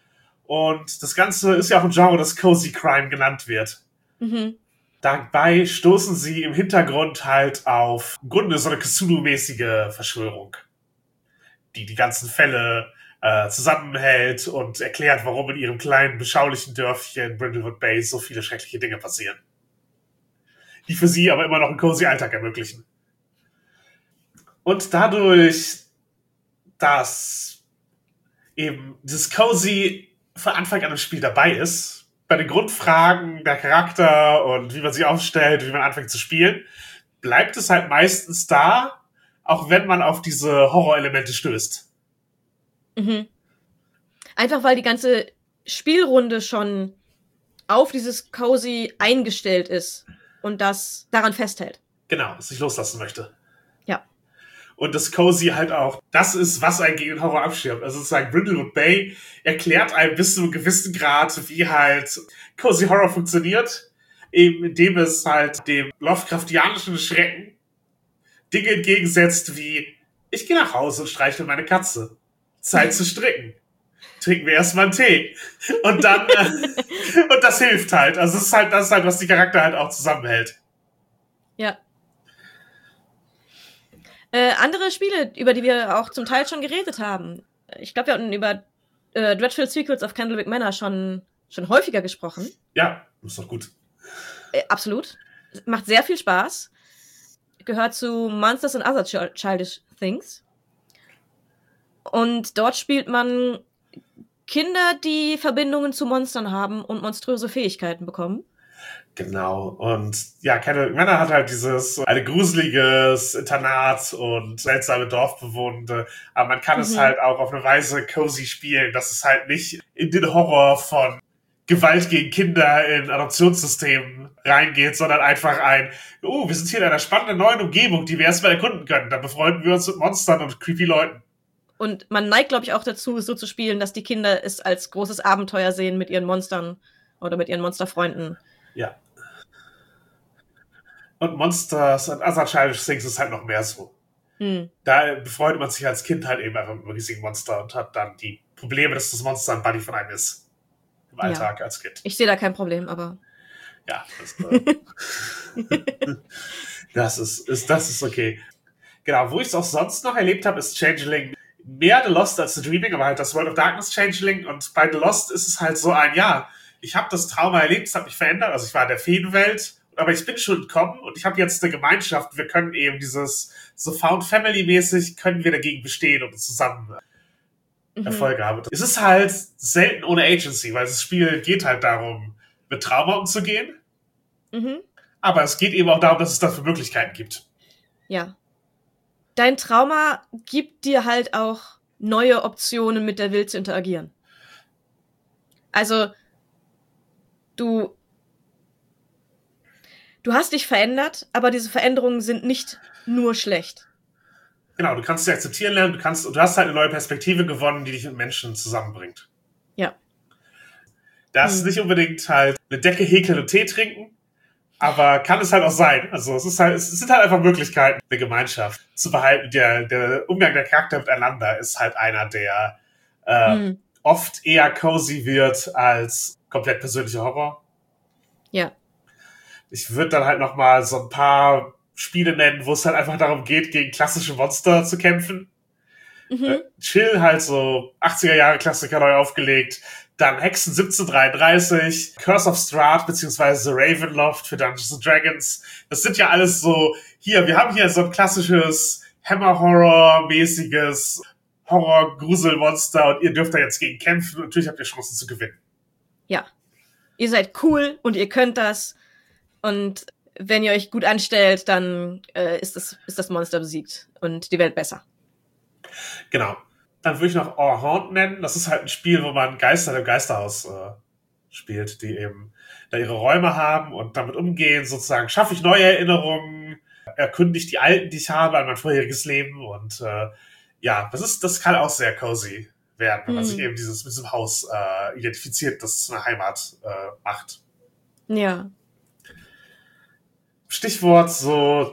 Und das Ganze ist ja auch ein Genre, das Cozy Crime genannt wird. Mhm. Dabei stoßen sie im Hintergrund halt auf im Grunde so eine Cthulhu-mäßige Verschwörung, die die ganzen Fälle äh, zusammenhält und erklärt, warum in ihrem kleinen, beschaulichen Dörfchen Brindlewood Bay so viele schreckliche Dinge passieren. Die für sie aber immer noch einen cozy Alltag ermöglichen. Und dadurch, dass eben dieses Cozy von Anfang an im Spiel dabei ist, bei den Grundfragen der Charakter und wie man sie aufstellt, wie man anfängt zu spielen, bleibt es halt meistens da, auch wenn man auf diese Horrorelemente stößt. Mhm. Einfach weil die ganze Spielrunde schon auf dieses Cozy eingestellt ist und das daran festhält. Genau, was ich loslassen möchte. Ja. Und das Cozy halt auch, das ist, was einen gegen den Horror abschirmt. Also sozusagen Brindlewood Bay erklärt einem bis zu einem gewissen Grad, wie halt Cozy Horror funktioniert, eben indem es halt dem Lovecraftianischen Schrecken Dinge entgegensetzt wie, ich gehe nach Hause und streichle meine Katze. Zeit zu stricken. Trinken wir erstmal einen Tee. Und dann, äh, und das hilft halt. Also es ist halt, das ist halt, was die Charakter halt auch zusammenhält. Ja. Äh, andere Spiele, über die wir auch zum Teil schon geredet haben. Ich glaube, wir hatten über äh, Dreadful Secrets of Candlewick Manor schon, schon häufiger gesprochen. Ja, ist doch gut. Äh, absolut. Macht sehr viel Spaß. Gehört zu Monsters and Other Ch- Childish Things. Und dort spielt man Kinder, die Verbindungen zu Monstern haben und monströse Fähigkeiten bekommen. Genau. Und ja, Candlewick Manor hat halt dieses ein gruseliges Internat und seltsame Dorfbewohnende. Aber man kann mhm. es halt auch auf eine Weise cozy spielen, dass es halt nicht in den Horror von Gewalt gegen Kinder in Adoptionssystemen reingeht, sondern einfach ein, oh, wir sind hier in einer spannenden neuen Umgebung, die wir erstmal erkunden können. Da befreunden wir uns mit Monstern und creepy Leuten. Und man neigt, glaube ich, auch dazu, es so zu spielen, dass die Kinder es als großes Abenteuer sehen mit ihren Monstern oder mit ihren Monsterfreunden. Ja. Und Monsters und Other Childish Things ist halt noch mehr so. Hm. Da befreundet man sich als Kind halt eben einfach mit einem riesigen Monster und hat dann die Probleme, dass das Monster ein Buddy von einem ist. Im Alltag ja. als Kind. Ich sehe da kein Problem, aber... Ja, das, äh, das, ist, ist, das ist okay. Genau, wo ich es auch sonst noch erlebt habe, ist Changeling. Mehr The Lost als The Dreaming, aber halt das World of Darkness Changeling. Und bei The Lost ist es halt so ein, ja, ich habe das Trauma erlebt, es hat mich verändert. Also ich war in der Feenwelt, aber ich bin schon entkommen und ich habe jetzt eine Gemeinschaft. Wir können eben dieses so Found Family mäßig können wir dagegen bestehen und zusammen Mhm. Erfolge haben. Es ist halt selten ohne Agency, weil das Spiel geht halt darum, mit Trauma umzugehen. Mhm. Aber es geht eben auch darum, dass es dafür Möglichkeiten gibt. Ja. Dein Trauma gibt dir halt auch neue Optionen, mit der Welt zu interagieren. Also, du, du hast dich verändert, aber diese Veränderungen sind nicht nur schlecht. Genau, du kannst sie akzeptieren lernen, du kannst, du hast halt eine neue Perspektive gewonnen, die dich mit Menschen zusammenbringt. Ja. Das ist Hm. nicht unbedingt halt eine Decke häkeln und Tee trinken, aber kann es halt auch sein. Also es ist halt, es sind halt einfach Möglichkeiten, eine Gemeinschaft zu behalten. Der, der Umgang der Charakter miteinander ist halt einer, der äh, Hm. oft eher cozy wird als komplett persönlicher Horror. Ja. Ich würde dann halt noch mal so ein paar Spiele nennen, wo es halt einfach darum geht, gegen klassische Monster zu kämpfen. Mhm. Äh, Chill halt so achtziger Jahre Klassiker neu aufgelegt. Dann Hexen siebzehnhundertdreiunddreißig, Curse of Strahd beziehungsweise Ravenloft für Dungeons and Dragons. Das sind ja alles so, hier, wir haben hier so ein klassisches Hammer-Horror-mäßiges Horror-Gruselmonster und ihr dürft da jetzt gegen kämpfen und natürlich habt ihr Chancen zu gewinnen. Ja. Ihr seid cool und ihr könnt das. Und wenn ihr euch gut anstellt, dann äh, ist, das, ist das Monster besiegt und die Welt besser. Genau. Dann würde ich noch Our Haunt nennen. Das ist halt ein Spiel, wo man Geister im Geisterhaus äh, spielt, die eben da ihre Räume haben und damit umgehen. Sozusagen schaffe ich neue Erinnerungen, erkunde ich die alten, die ich habe, an mein vorheriges Leben. Und äh, ja, das ist, das kann auch sehr cozy werden, wenn man Hm. sich eben dieses mit diesem Haus äh, identifiziert, das zu einer Heimat äh, macht. Ja. Stichwort so,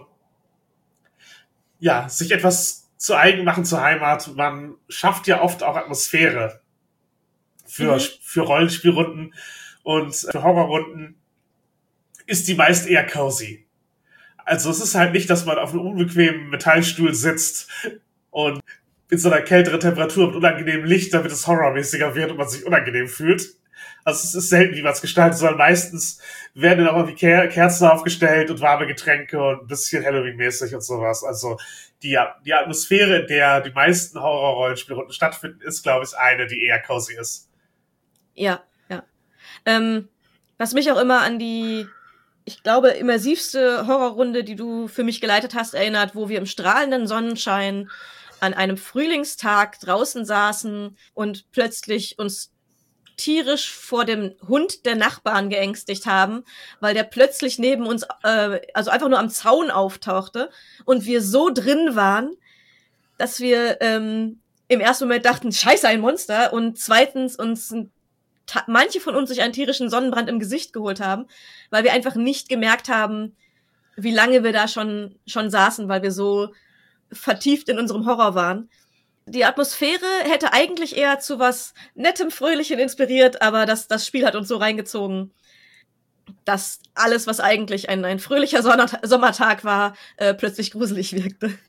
ja, sich etwas zu eigen machen zur Heimat. Man schafft ja oft auch Atmosphäre für, Mhm. für Rollenspielrunden und für Horrorrunden ist die meist eher cozy. Also es ist halt nicht, dass man auf einem unbequemen Metallstuhl sitzt und in so einer kälteren Temperatur mit unangenehmem Licht, damit es horrormäßiger wird und man sich unangenehm fühlt. Also es ist selten, wie man es gestalten soll. Meistens werden dann auch irgendwie Ker- Kerzen aufgestellt und warme Getränke und ein bisschen Halloween-mäßig und sowas. Also die, die Atmosphäre, in der die meisten Horror-Rollenspielrunden stattfinden, ist, glaube ich, eine, die eher cozy ist. Ja, ja. Ähm, was mich auch immer an die, ich glaube, immersivste Horrorrunde, die du für mich geleitet hast, erinnert, wo wir im strahlenden Sonnenschein an einem Frühlingstag draußen saßen und plötzlich uns tierisch vor dem Hund der Nachbarn geängstigt haben, weil der plötzlich neben uns, äh, also einfach nur am Zaun auftauchte und wir so drin waren, dass wir ähm, im ersten Moment dachten, scheiße, ein Monster, und zweitens uns ein, ta- manche von uns sich einen tierischen Sonnenbrand im Gesicht geholt haben, weil wir einfach nicht gemerkt haben, wie lange wir da schon schon saßen, weil wir so vertieft in unserem Horror waren. Die Atmosphäre hätte eigentlich eher zu was Nettem, Fröhlichem inspiriert, aber das, das Spiel hat uns so reingezogen, dass alles, was eigentlich ein, ein fröhlicher Sonner- Sommertag war, äh, plötzlich gruselig wirkte.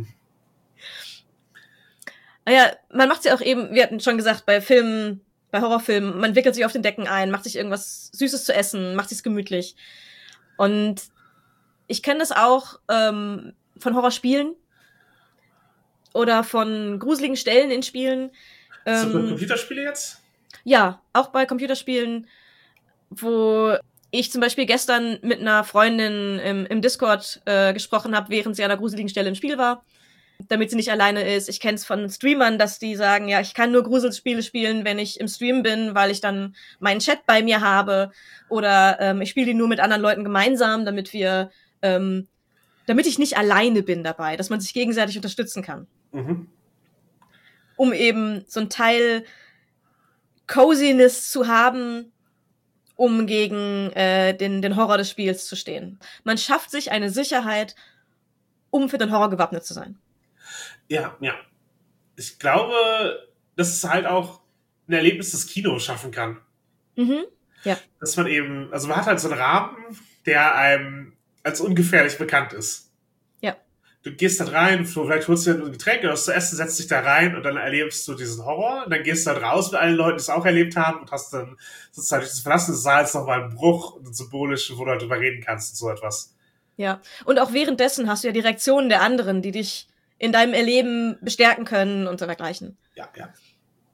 Naja, man macht ja auch eben, wir hatten schon gesagt, bei Filmen, bei Horrorfilmen, man wickelt sich auf den Decken ein, macht sich irgendwas Süßes zu essen, macht sich's gemütlich. Und ich kenne das auch ähm, von Horrorspielen oder von gruseligen Stellen in Spielen. Ähm, so Ähm, Computerspiele jetzt? Ja, auch bei Computerspielen, wo ich zum Beispiel gestern mit einer Freundin im, im Discord äh, gesprochen habe, während sie an einer gruseligen Stelle im Spiel war, damit sie nicht alleine ist. Ich kenne es von Streamern, dass die sagen, ja, ich kann nur Gruselspiele spielen, wenn ich im Stream bin, weil ich dann meinen Chat bei mir habe. Oder ähm, ich spiele die nur mit anderen Leuten gemeinsam, damit wir, ähm, damit ich nicht alleine bin dabei, dass man sich gegenseitig unterstützen kann. Mhm. Um eben so ein Teil Coziness zu haben, um gegen äh, den, den Horror des Spiels zu stehen. Man schafft sich eine Sicherheit, um für den Horror gewappnet zu sein. Ja, ja. Ich glaube, dass es halt auch ein Erlebnis des Kinos schaffen kann. Mhm. Ja. Dass man eben, also man hat halt so einen Rahmen, der einem als ungefährlich bekannt ist. Ja. Du gehst da rein, vielleicht holst du dir ein Getränk oder was zu essen, setzt dich da rein und dann erlebst du diesen Horror und dann gehst du halt raus mit allen Leuten, die es auch erlebt haben und hast dann sozusagen durch das Verlassen des Saals nochmal einen Bruch und einen symbolischen, wo du halt drüber reden kannst und so etwas. Ja. Und auch währenddessen hast du ja die Reaktionen der anderen, die dich in deinem Erleben bestärken können und so dergleichen. Ja, ja.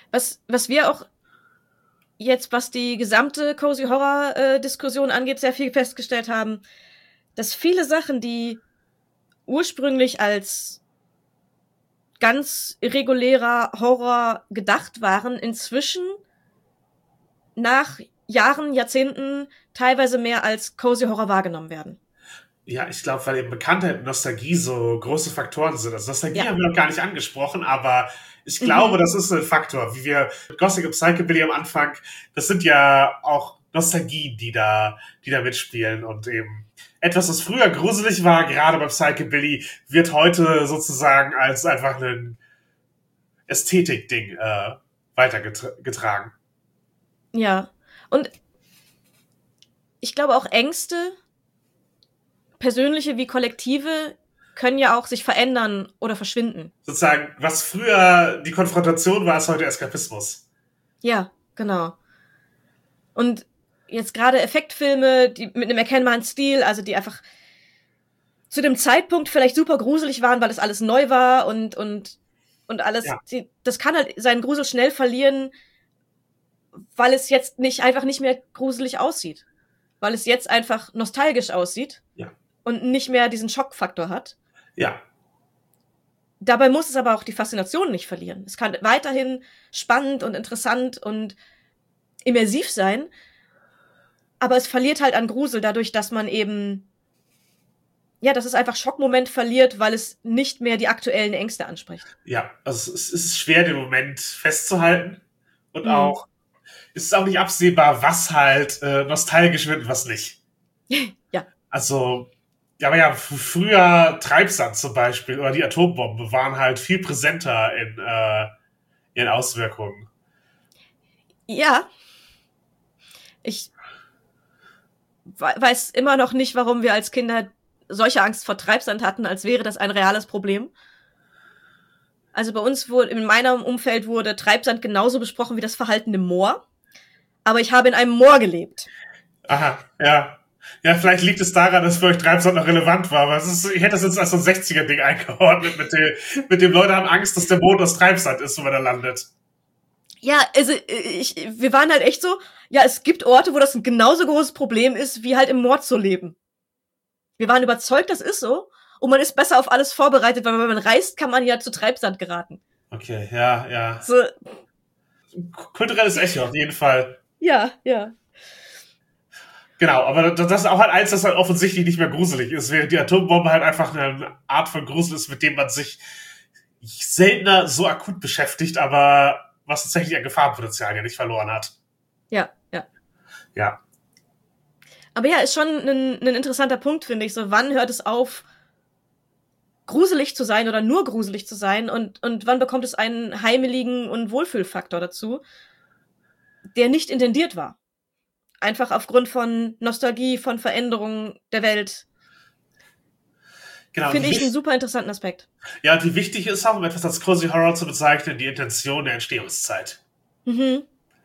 Was, was wir auch jetzt, was die gesamte Cozy Horror-Diskussion angeht, sehr viel festgestellt haben, dass viele Sachen, die ursprünglich als ganz irregulärer Horror gedacht waren, inzwischen nach Jahren, Jahrzehnten teilweise mehr als Cozy Horror wahrgenommen werden. Ja, ich glaube, weil eben Bekanntheit und Nostalgie so große Faktoren sind. Also Nostalgie Ja. haben wir noch gar nicht angesprochen, aber ich glaube, Mhm. das ist ein Faktor. Wie wir mit Gothic und Psychobilly am Anfang, das sind ja auch Nostalgien, die da, die da mitspielen. Und eben etwas, was früher gruselig war, gerade bei Psychobilly, wird heute sozusagen als einfach ein Ästhetik-Ding äh, weitergetragen. Ja. Und ich glaube auch Ängste, persönliche wie kollektive, können ja auch sich verändern oder verschwinden. Sozusagen, was früher die Konfrontation war, ist heute Eskapismus. Ja, genau. Und jetzt gerade Effektfilme, die mit einem erkennbaren Stil, also die einfach zu dem Zeitpunkt vielleicht super gruselig waren, weil es alles neu war und und und alles, Ja. die, das kann halt seinen Grusel schnell verlieren, weil es jetzt nicht einfach nicht mehr gruselig aussieht. Weil es jetzt einfach nostalgisch aussieht. Ja. Und nicht mehr diesen Schockfaktor hat. Ja. Dabei muss es aber auch die Faszination nicht verlieren. Es kann weiterhin spannend und interessant und immersiv sein, aber es verliert halt an Grusel dadurch, dass man eben, ja, dass es einfach Schockmoment verliert, weil es nicht mehr die aktuellen Ängste anspricht. Ja, also es ist schwer, den Moment festzuhalten und Mhm. auch, es ist auch nicht absehbar, was halt äh, nostalgisch wird und was nicht. Ja. Also, ja, aber ja, f- früher Treibsand zum Beispiel oder die Atombombe waren halt viel präsenter in äh, ihren Auswirkungen. Ja. Ich we- weiß immer noch nicht, warum wir als Kinder solche Angst vor Treibsand hatten, als wäre das ein reales Problem. Also bei uns wurde, in meinem Umfeld wurde Treibsand genauso besprochen wie das Verhalten im Moor. Aber ich habe in einem Moor gelebt. Aha, ja. Ja, vielleicht liegt es daran, dass für euch Treibsand noch relevant war, aber es ist, ich hätte das jetzt als so ein sechziger-Ding eingeordnet, mit dem, mit dem Leute haben Angst, dass der Boden aus Treibsand ist, wenn er landet. Ja, also ich, wir waren halt echt so, ja, es gibt Orte, wo das ein genauso großes Problem ist, wie halt im Moor zu leben. Wir waren überzeugt, das ist so. Und man ist besser auf alles vorbereitet, weil wenn man reist, kann man ja zu Treibsand geraten. Okay, ja, ja. So, Kulturelles Echo, auf jeden Fall. ja, ja. Genau, aber das das ist auch halt eins, das halt offensichtlich nicht mehr gruselig ist, während die Atombombe halt einfach eine Art von Grusel ist, mit dem man sich seltener so akut beschäftigt, aber was tatsächlich an Gefahrenpotenzial ja nicht verloren hat. Ja, ja. Ja. Aber ja, ist schon ein, ein interessanter Punkt, finde ich. So, wann hört es auf, gruselig zu sein oder nur gruselig zu sein und, und wann bekommt es einen heimeligen und Wohlfühlfaktor dazu, der nicht intendiert war. Einfach aufgrund von Nostalgie, von Veränderungen der Welt. Genau. Finde wie ich einen wich- super interessanten Aspekt. Ja, und wie wichtig ist auch, um etwas als Cozy Horror zu bezeichnen, die Intention der Entstehungszeit. Mhm.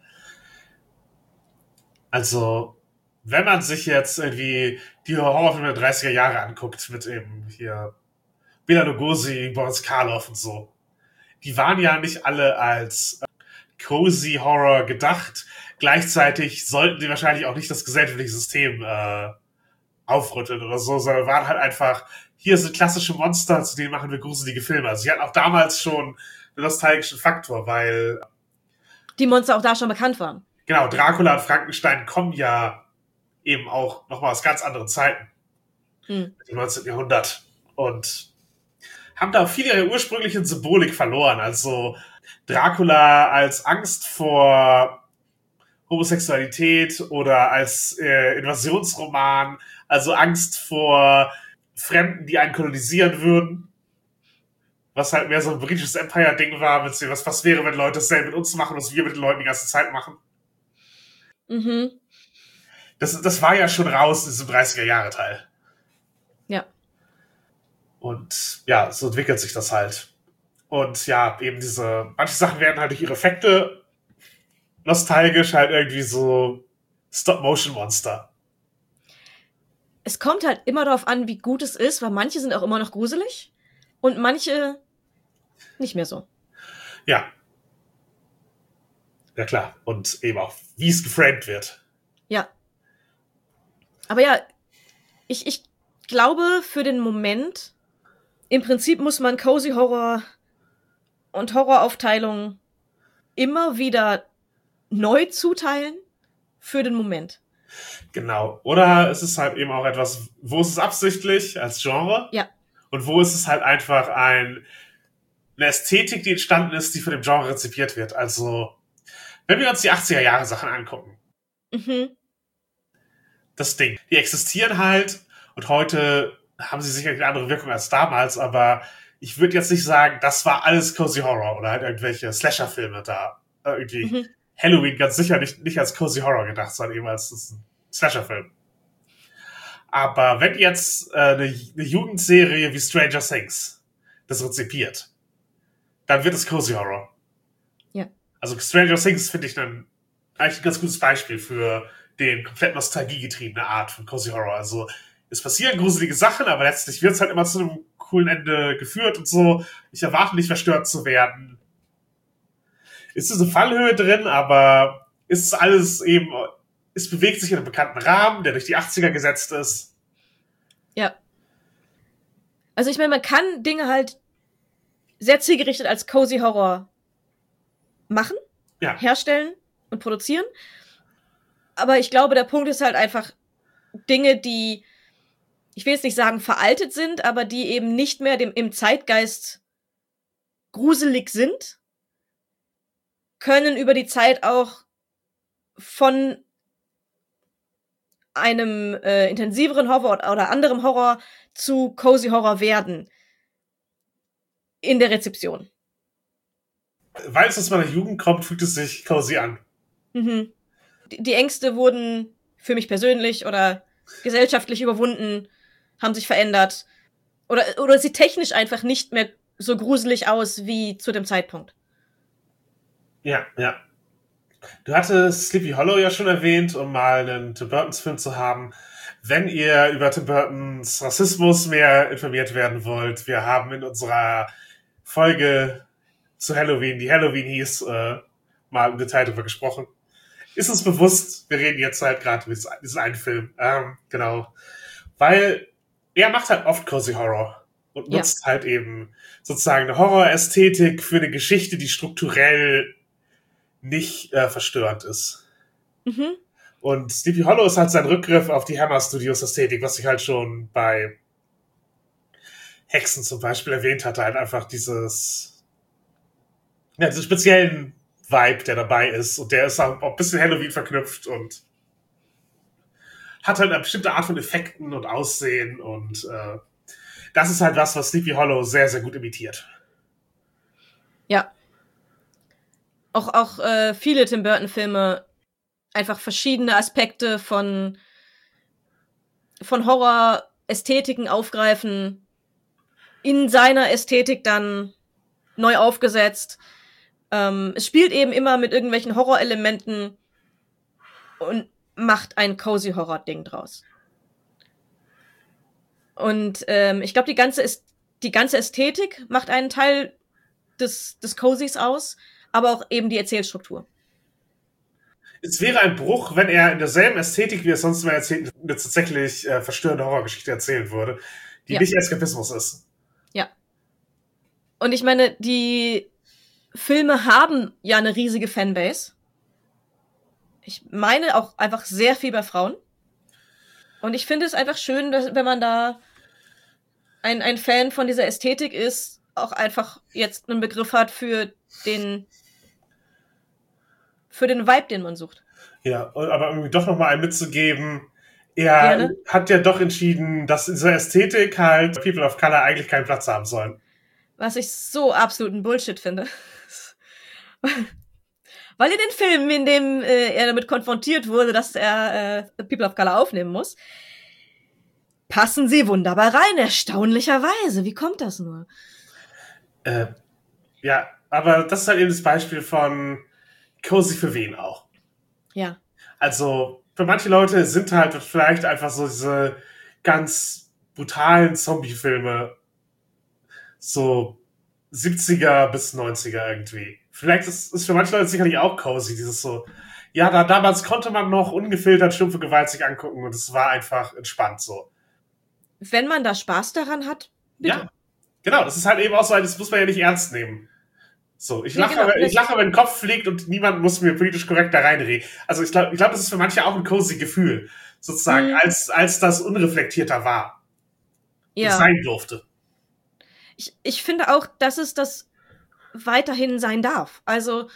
Also, wenn man sich jetzt irgendwie die Horrorfilme der dreißiger Jahre anguckt, mit eben hier Bela Lugosi, Boris Karloff und so, die waren ja nicht alle als äh, Cozy Horror gedacht. Gleichzeitig sollten die wahrscheinlich auch nicht das gesellschaftliche System äh, aufrütteln oder so, sondern waren halt einfach, hier sind klassische Monster, zu denen machen wir gruselige Filme. Also sie hatten auch damals schon einen nostalgischen Faktor, weil Die Monster auch da schon bekannt waren. genau, Dracula und Frankenstein kommen ja eben auch nochmal aus ganz anderen Zeiten. Hm. Im neunzehnten Jahrhundert. Und haben da viel ihrer ursprünglichen Symbolik verloren. Also Dracula als Angst vor Homosexualität oder als äh, Invasionsroman, also Angst vor Fremden, die einen kolonisieren würden. Was halt mehr so ein britisches Empire-Ding war, mit dem, was, was wäre, wenn Leute dasselbe mit uns machen, was wir mit den Leuten die ganze Zeit machen. Mhm. Das, das war ja schon raus in diesem dreißiger-Jahre-Teil. Ja. Und ja, so entwickelt sich das halt. Und ja, eben diese, manche Sachen werden halt durch ihre Effekte nostalgisch, halt irgendwie so Stop-Motion-Monster. Es kommt halt immer darauf an, wie gut es ist, weil manche sind auch immer noch gruselig und manche nicht mehr so. Ja. Ja klar, und eben auch, wie es geframed wird. Ja. Aber ja, ich, ich glaube, für den Moment, im Prinzip muss man Cozy Horror und Horroraufteilung immer wieder neu zuteilen für den Moment. Genau. Oder es ist halt eben auch etwas, wo ist es absichtlich als Genre? Ja. Und wo ist es halt einfach ein, eine Ästhetik, die entstanden ist, die von dem Genre rezipiert wird. Also, wenn wir uns die achtziger-Jahre-Sachen angucken. Mhm. Das Ding. Die existieren halt und heute haben sie sicherlich eine andere Wirkung als damals, aber ich würde jetzt nicht sagen, das war alles Cozy Horror oder halt irgendwelche Slasher-Filme da. Irgendwie Mhm. Halloween ganz sicher nicht, nicht als Cozy Horror gedacht, sondern eben als ein Slasher-Film. Aber wenn jetzt äh, eine, eine Jugendserie wie Stranger Things das rezipiert, dann wird es Cozy Horror. Ja. Also Stranger Things finde ich dann eigentlich ein ganz gutes Beispiel für den komplett nostalgiegetriebene Art von Cozy Horror. Also es passieren gruselige Sachen, aber letztlich wird es halt immer zu einem coolen Ende geführt und so. Ich erwarte nicht, verstört zu werden. Ist eine Fallhöhe drin, aber ist alles eben, es bewegt sich in einem bekannten Rahmen, der durch die achtziger gesetzt ist. Ja. Also ich meine, man kann Dinge halt sehr zielgerichtet als Cozy Horror machen, ja. herstellen und produzieren. Aber ich glaube, der Punkt ist halt einfach Dinge, die, ich will jetzt nicht sagen veraltet sind, aber die eben nicht mehr dem, im Zeitgeist gruselig sind, können über die Zeit auch von einem äh, intensiveren Horror oder anderem Horror zu Cozy Horror werden. In der Rezeption. Weil es aus meiner Jugend kommt, fühlt es sich cozy an. Mhm. Die, die Ängste wurden für mich persönlich oder gesellschaftlich überwunden, haben sich verändert. Oder, oder sieht technisch einfach nicht mehr so gruselig aus wie zu dem Zeitpunkt. Ja, ja. Du hattest Sleepy Hollow ja schon erwähnt, um mal einen Tim Burtons Film zu haben. Wenn ihr über Tim Burtons Rassismus mehr informiert werden wollt, wir haben in unserer Folge zu Halloween, die Halloween hieß, äh, mal im Detail darüber gesprochen. Ist uns bewusst, wir reden jetzt halt gerade über diesen einen Film. Ähm, genau. Weil er macht halt oft Cozy Horror und nutzt ja. halt eben sozusagen eine Horrorästhetik für eine Geschichte, die strukturell nicht äh, verstörend ist. Mhm. Und Sleepy Hollow ist halt sein Rückgriff auf die Hammer Studios Ästhetik, was ich halt schon bei Hexen zum Beispiel erwähnt hatte, halt einfach dieses, ja, diesen speziellen Vibe, der dabei ist, und der ist auch ein bisschen Halloween verknüpft und hat halt eine bestimmte Art von Effekten und Aussehen und äh, das ist halt was, was Sleepy Hollow sehr, sehr gut imitiert. Ja. Auch, auch äh, viele Tim Burton-Filme einfach verschiedene Aspekte von, von Horror-Ästhetiken aufgreifen, in seiner Ästhetik dann neu aufgesetzt. Ähm, es spielt eben immer mit irgendwelchen Horrorelementen und macht ein Cozy-Horror-Ding draus. Und ähm, ich glaube, die ganze ist die ganze Ästhetik macht einen Teil des, des Cozys aus, aber auch eben die Erzählstruktur. Es wäre ein Bruch, wenn er in derselben Ästhetik, wie er sonst mal erzählt, eine tatsächlich äh, verstörende Horrorgeschichte erzählen würde, die ja. nicht Eskapismus ist. Ja. Und ich meine, die Filme haben ja eine riesige Fanbase. Ich meine auch einfach sehr viel bei Frauen. Und ich finde es einfach schön, dass, wenn man da ein, ein Fan von dieser Ästhetik ist, auch einfach jetzt einen Begriff hat für den für den Vibe, den man sucht. Ja, aber irgendwie doch nochmal einen mitzugeben, er Gerne. hat ja doch entschieden, dass in dieser Ästhetik halt People of Color eigentlich keinen Platz haben sollen. Was ich so absoluten Bullshit finde. Weil in den Filmen, in dem äh, er damit konfrontiert wurde, dass er äh, People of Color aufnehmen muss, passen sie wunderbar rein, erstaunlicherweise. Wie kommt das nur? Äh, ja, aber das ist halt eben das Beispiel von Cozy für wen auch. Ja. Also, für manche Leute sind halt vielleicht einfach so diese ganz brutalen Zombie-Filme so siebziger bis neunziger irgendwie. Vielleicht ist es für manche Leute sicherlich auch cozy, dieses so, ja, da damals konnte man noch ungefiltert stumpfe Gewalt sich angucken und es war einfach entspannt so. Wenn man da Spaß daran hat, bitte. Ja, genau, das ist halt eben auch so, das muss man ja nicht ernst nehmen. So, ich Nee, lache, genau, wenn, ich das- lache, wenn ein Kopf fliegt und niemand muss mir politisch korrekt da reinreden. Also ich glaube, ich glaube, das ist für manche auch ein cozy Gefühl, sozusagen, Mhm. als, als das unreflektierter war. Ja. Sein durfte. Ich, ich finde auch, dass es das weiterhin sein darf. Also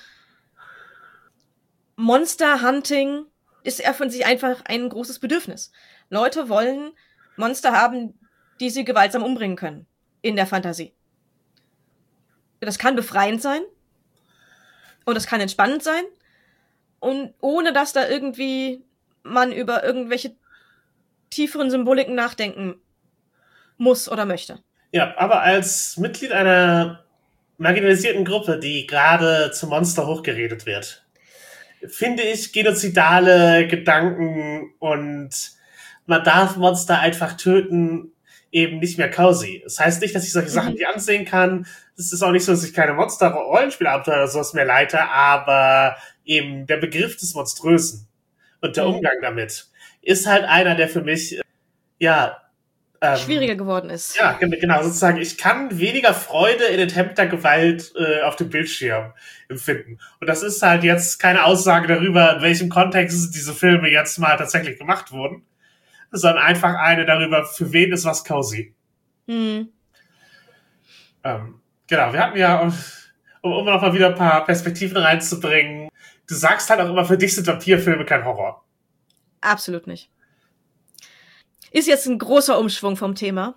Monster Hunting ist ja von sich einfach ein großes Bedürfnis. Leute wollen Monster haben, die sie gewaltsam umbringen können. In der Fantasie. Das kann befreiend sein. Und das kann entspannend sein. Und ohne dass da irgendwie man über irgendwelche tieferen Symboliken nachdenken muss oder möchte. Ja, aber als Mitglied einer marginalisierten Gruppe, die gerade zum Monster hochgeredet wird, finde ich genozidale Gedanken und man darf Monster einfach töten eben nicht mehr cozy. Das heißt nicht, dass ich solche Sachen Mhm. nicht ansehen kann. Es ist auch nicht so, dass ich keine Monster-Rollenspielabenteuer oder sowas mehr leite, aber eben der Begriff des Monströsen und der Mhm. Umgang damit ist halt einer, der für mich, ja, ähm, Schwieriger geworden ist. ja, genau, sozusagen, ich kann weniger Freude in enthemmter Gewalt äh, auf dem Bildschirm empfinden. Und das ist halt jetzt keine Aussage darüber, in welchem Kontext diese Filme jetzt mal tatsächlich gemacht wurden, sondern einfach eine darüber, für wen ist was cozy. Mhm. Ähm, genau, wir hatten ja, um, um noch mal wieder ein paar Perspektiven reinzubringen, du sagst halt auch immer, für dich sind Vampirfilme kein Horror. Absolut nicht. Ist jetzt ein großer Umschwung vom Thema.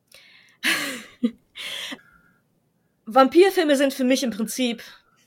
Vampirfilme sind für mich im Prinzip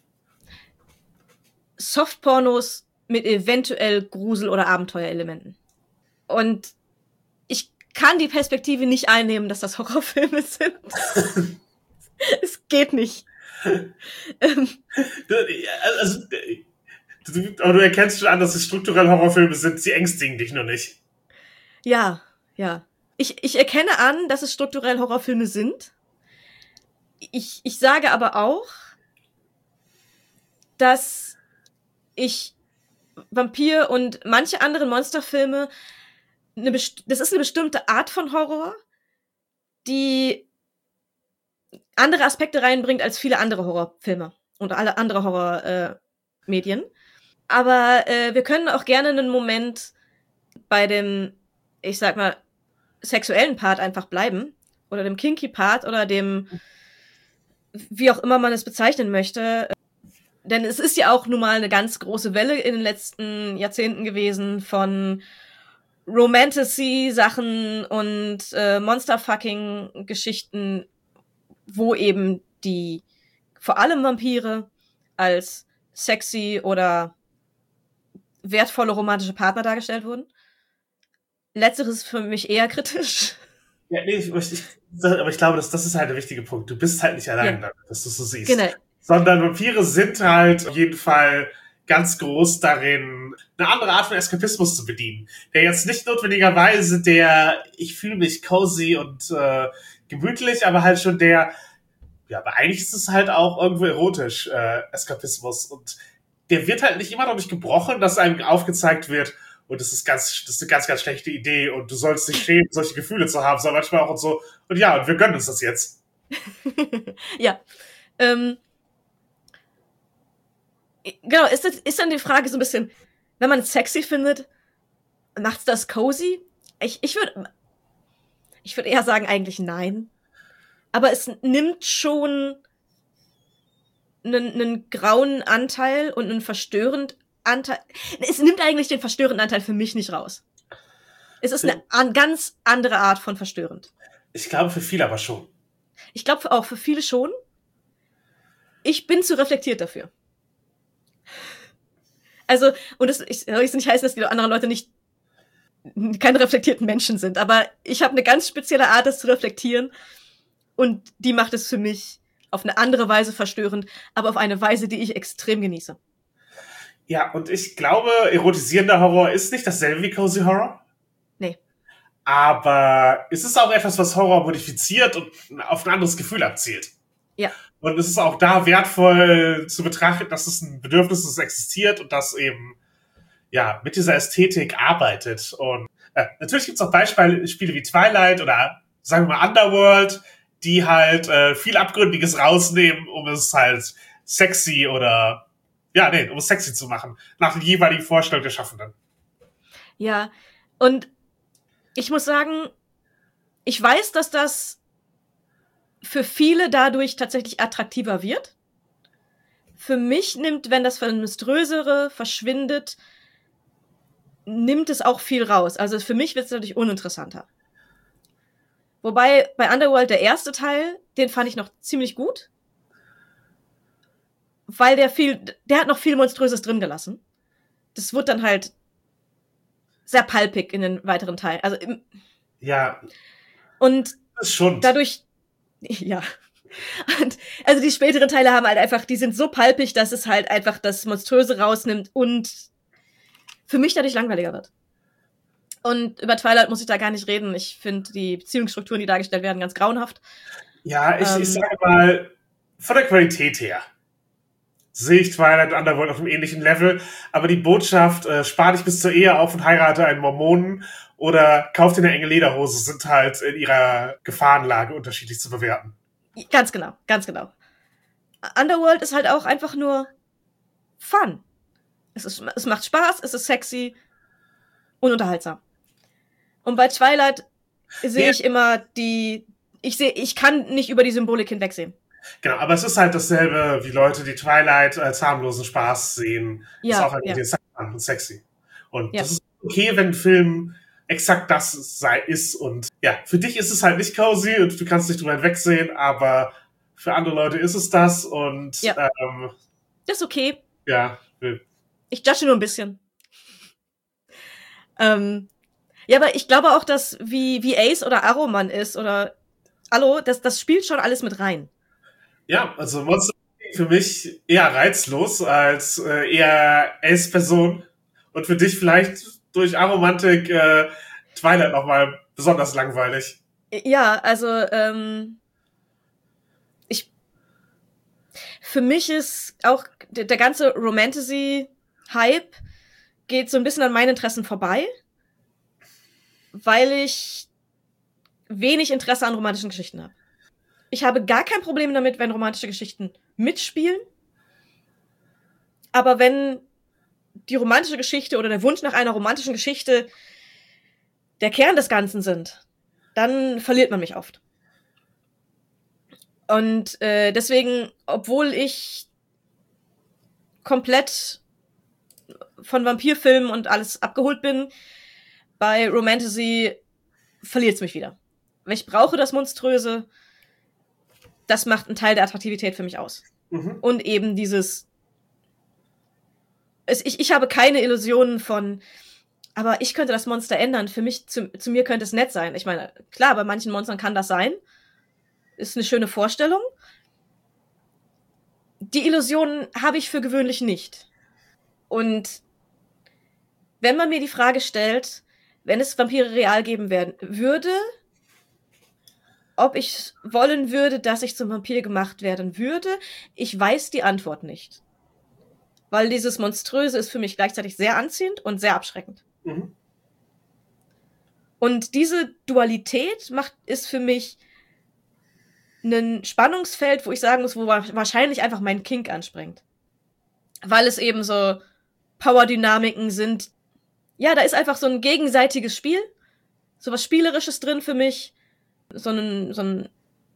Softpornos mit eventuell Grusel- oder Abenteuerelementen. Und ich kann die Perspektive nicht einnehmen, dass das Horrorfilme sind. Es geht nicht. ähm, Also, du, aber du erkennst schon an, dass es strukturell Horrorfilme sind, sie ängstigen dich nur nicht. ja, ja. Ich, ich erkenne an, dass es strukturell Horrorfilme sind. Ich, ich sage aber auch, dass ich Vampir und manche andere Monsterfilme, eine best- das ist eine bestimmte Art von Horror, die andere Aspekte reinbringt als viele andere Horrorfilme und alle andere Horrormedien. Äh, aber äh, wir können auch gerne einen Moment bei dem, ich sag mal, sexuellen Part einfach bleiben. Oder dem kinky Part oder dem, wie auch immer man es bezeichnen möchte. Denn es ist ja auch nun mal eine ganz große Welle in den letzten Jahrzehnten gewesen von Romantasy-Sachen und äh, Monster-Fucking-Geschichten, wo eben die vor allem Vampire als sexy oder wertvolle romantische Partner dargestellt wurden. Letzteres ist für mich eher kritisch. Ja, nee, ich, ich, aber ich glaube, das, das ist halt der wichtige Punkt. Du bist halt nicht allein Ja. damit, dass du es so siehst. Genau. Sondern Vampire sind halt auf jeden Fall ganz groß darin, eine andere Art von Eskapismus zu bedienen. Der jetzt nicht notwendigerweise der, ich fühle mich cozy und äh, gemütlich, aber halt schon der, ja, aber eigentlich ist es halt auch irgendwo erotisch, äh, Eskapismus. Und der wird halt nicht immer dadurch gebrochen, dass einem aufgezeigt wird, und das ist ganz, das ist eine ganz, ganz schlechte Idee und du sollst dich schämen, solche Gefühle zu haben, sondern manchmal auch und so, und ja, und wir gönnen uns das jetzt. Ja. Ähm, genau, ist, das, ist dann die Frage so ein bisschen, wenn man es sexy findet, macht's das cozy? Ich, ich würde ich würde eher sagen, eigentlich nein. Aber es nimmt schon einen, einen grauen Anteil und einen verstörend Anteil. Es nimmt eigentlich den verstörenden Anteil für mich nicht raus. Es ist eine an, ganz andere Art von verstörend. Ich glaube, für viele aber schon. Ich glaube auch für viele schon. Ich bin zu reflektiert dafür. Also, und es soll jetzt nicht heißen, dass die anderen Leute nicht keine reflektierten Menschen sind, aber ich habe eine ganz spezielle Art, das zu reflektieren und die macht es für mich auf eine andere Weise verstörend, aber auf eine Weise, die ich extrem genieße. Ja, und ich glaube, erotisierender Horror ist nicht dasselbe wie Cozy Horror. Nee. Aber es ist auch etwas, was Horror modifiziert und auf ein anderes Gefühl abzielt. Ja. Und es ist auch da wertvoll zu betrachten, dass es ein Bedürfnis ist, das existiert und das eben ja mit dieser Ästhetik arbeitet. Und äh, natürlich gibt es auch Beispiele Spiele wie Twilight oder sagen wir mal Underworld, die halt äh, viel Abgründiges rausnehmen, um es halt sexy oder ja, nee, um es sexy zu machen, nach den jeweiligen Vorstellungen der Schaffenden. Ja, und ich muss sagen, ich weiß, dass das für viele dadurch tatsächlich attraktiver wird. Für mich nimmt, wenn das Monströsere verschwindet, nimmt es auch viel raus. Also für mich wird es natürlich uninteressanter. Wobei bei Underworld der erste Teil, den fand ich noch ziemlich gut. Weil der viel, der hat noch viel Monströses drin gelassen. Das wird dann halt sehr palpig in den weiteren Teilen. Also im, ja. Und das ist schon. Dadurch, ja. Und also die späteren Teile haben halt einfach, die sind so palpig, dass es halt einfach das Monströse rausnimmt und für mich dadurch langweiliger wird. Und über Twilight muss ich da gar nicht reden. Ich finde die Beziehungsstrukturen, die dargestellt werden, ganz grauenhaft. Ja, ich, ähm, ich sage mal, von der Qualität her sehe ich Twilight Underworld auf einem ähnlichen Level, aber die Botschaft, äh, spar dich bis zur Ehe auf und heirate einen Mormonen oder kauf dir eine enge Lederhose, sind halt in ihrer Gefahrenlage unterschiedlich zu bewerten. Ganz genau, ganz genau. Underworld ist halt auch einfach nur Fun. Es, ist, es macht Spaß, es ist sexy und unterhaltsam. Und bei Twilight sehe Ja. ich immer die, ich sehe, ich kann nicht über die Symbolik hinwegsehen. Genau, aber es ist halt dasselbe, wie Leute, die Twilight als harmlosen Spaß sehen. Ja, ist auch halt ja. interessant und sexy. Und Ja. das ist okay, wenn ein Film exakt das sei, ist. Und ja, für dich ist es halt nicht cozy und du kannst nicht drüber hinwegsehen, aber für andere Leute ist es das. Und Ja. ähm, Das ist okay. ja. Ich judge nur ein bisschen. Ähm, ja, aber ich glaube auch, dass wie, wie Ace oder Arrow man ist oder Hallo, das, das spielt schon alles mit rein. Ja, also Monster für mich eher reizlos als äh, eher Ace-Person und für dich vielleicht durch Aromantik äh, Twilight nochmal besonders langweilig. Ja, also ähm, ich für mich ist auch der, der ganze Romantasy-Hype geht so ein bisschen an meinen Interessen vorbei, weil ich wenig Interesse an romantischen Geschichten habe. Ich habe gar kein Problem damit, wenn romantische Geschichten mitspielen. Aber wenn die romantische Geschichte oder der Wunsch nach einer romantischen Geschichte der Kern des Ganzen sind, dann verliert man mich oft. Und äh, deswegen, obwohl ich komplett von Vampirfilmen und alles abgeholt bin, bei Romantasy verliert es mich wieder. Weil ich brauche das Monströse. Das macht einen Teil der Attraktivität für mich aus. Mhm. Und eben dieses es, ich, ich habe keine Illusionen von aber ich könnte das Monster ändern. Für mich, zu, zu mir könnte es nett sein. Ich meine, klar, bei manchen Monstern kann das sein. Ist eine schöne Vorstellung. Die Illusionen habe ich für gewöhnlich nicht. Und wenn man mir die Frage stellt, wenn es Vampire real geben werden würde, ob ich wollen würde, dass ich zum Vampir gemacht werden würde, ich weiß die Antwort nicht. Weil dieses Monströse ist für mich gleichzeitig sehr anziehend und sehr abschreckend. Mhm. Und diese Dualität macht, ist für mich ein Spannungsfeld, wo ich sagen muss, wo wahrscheinlich einfach mein Kink anspringt. Weil es eben so Powerdynamiken sind. Ja, da ist einfach so ein gegenseitiges Spiel. So was Spielerisches drin für mich. So ein, so ein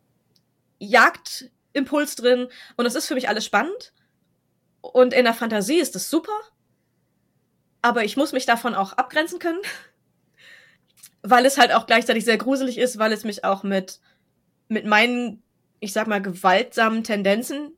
Jagdimpuls drin. Und das ist für mich alles spannend. Und in der Fantasie ist das super. Aber ich muss mich davon auch abgrenzen können. Weil es halt auch gleichzeitig sehr gruselig ist, weil es mich auch mit, mit meinen, ich sag mal, gewaltsamen Tendenzen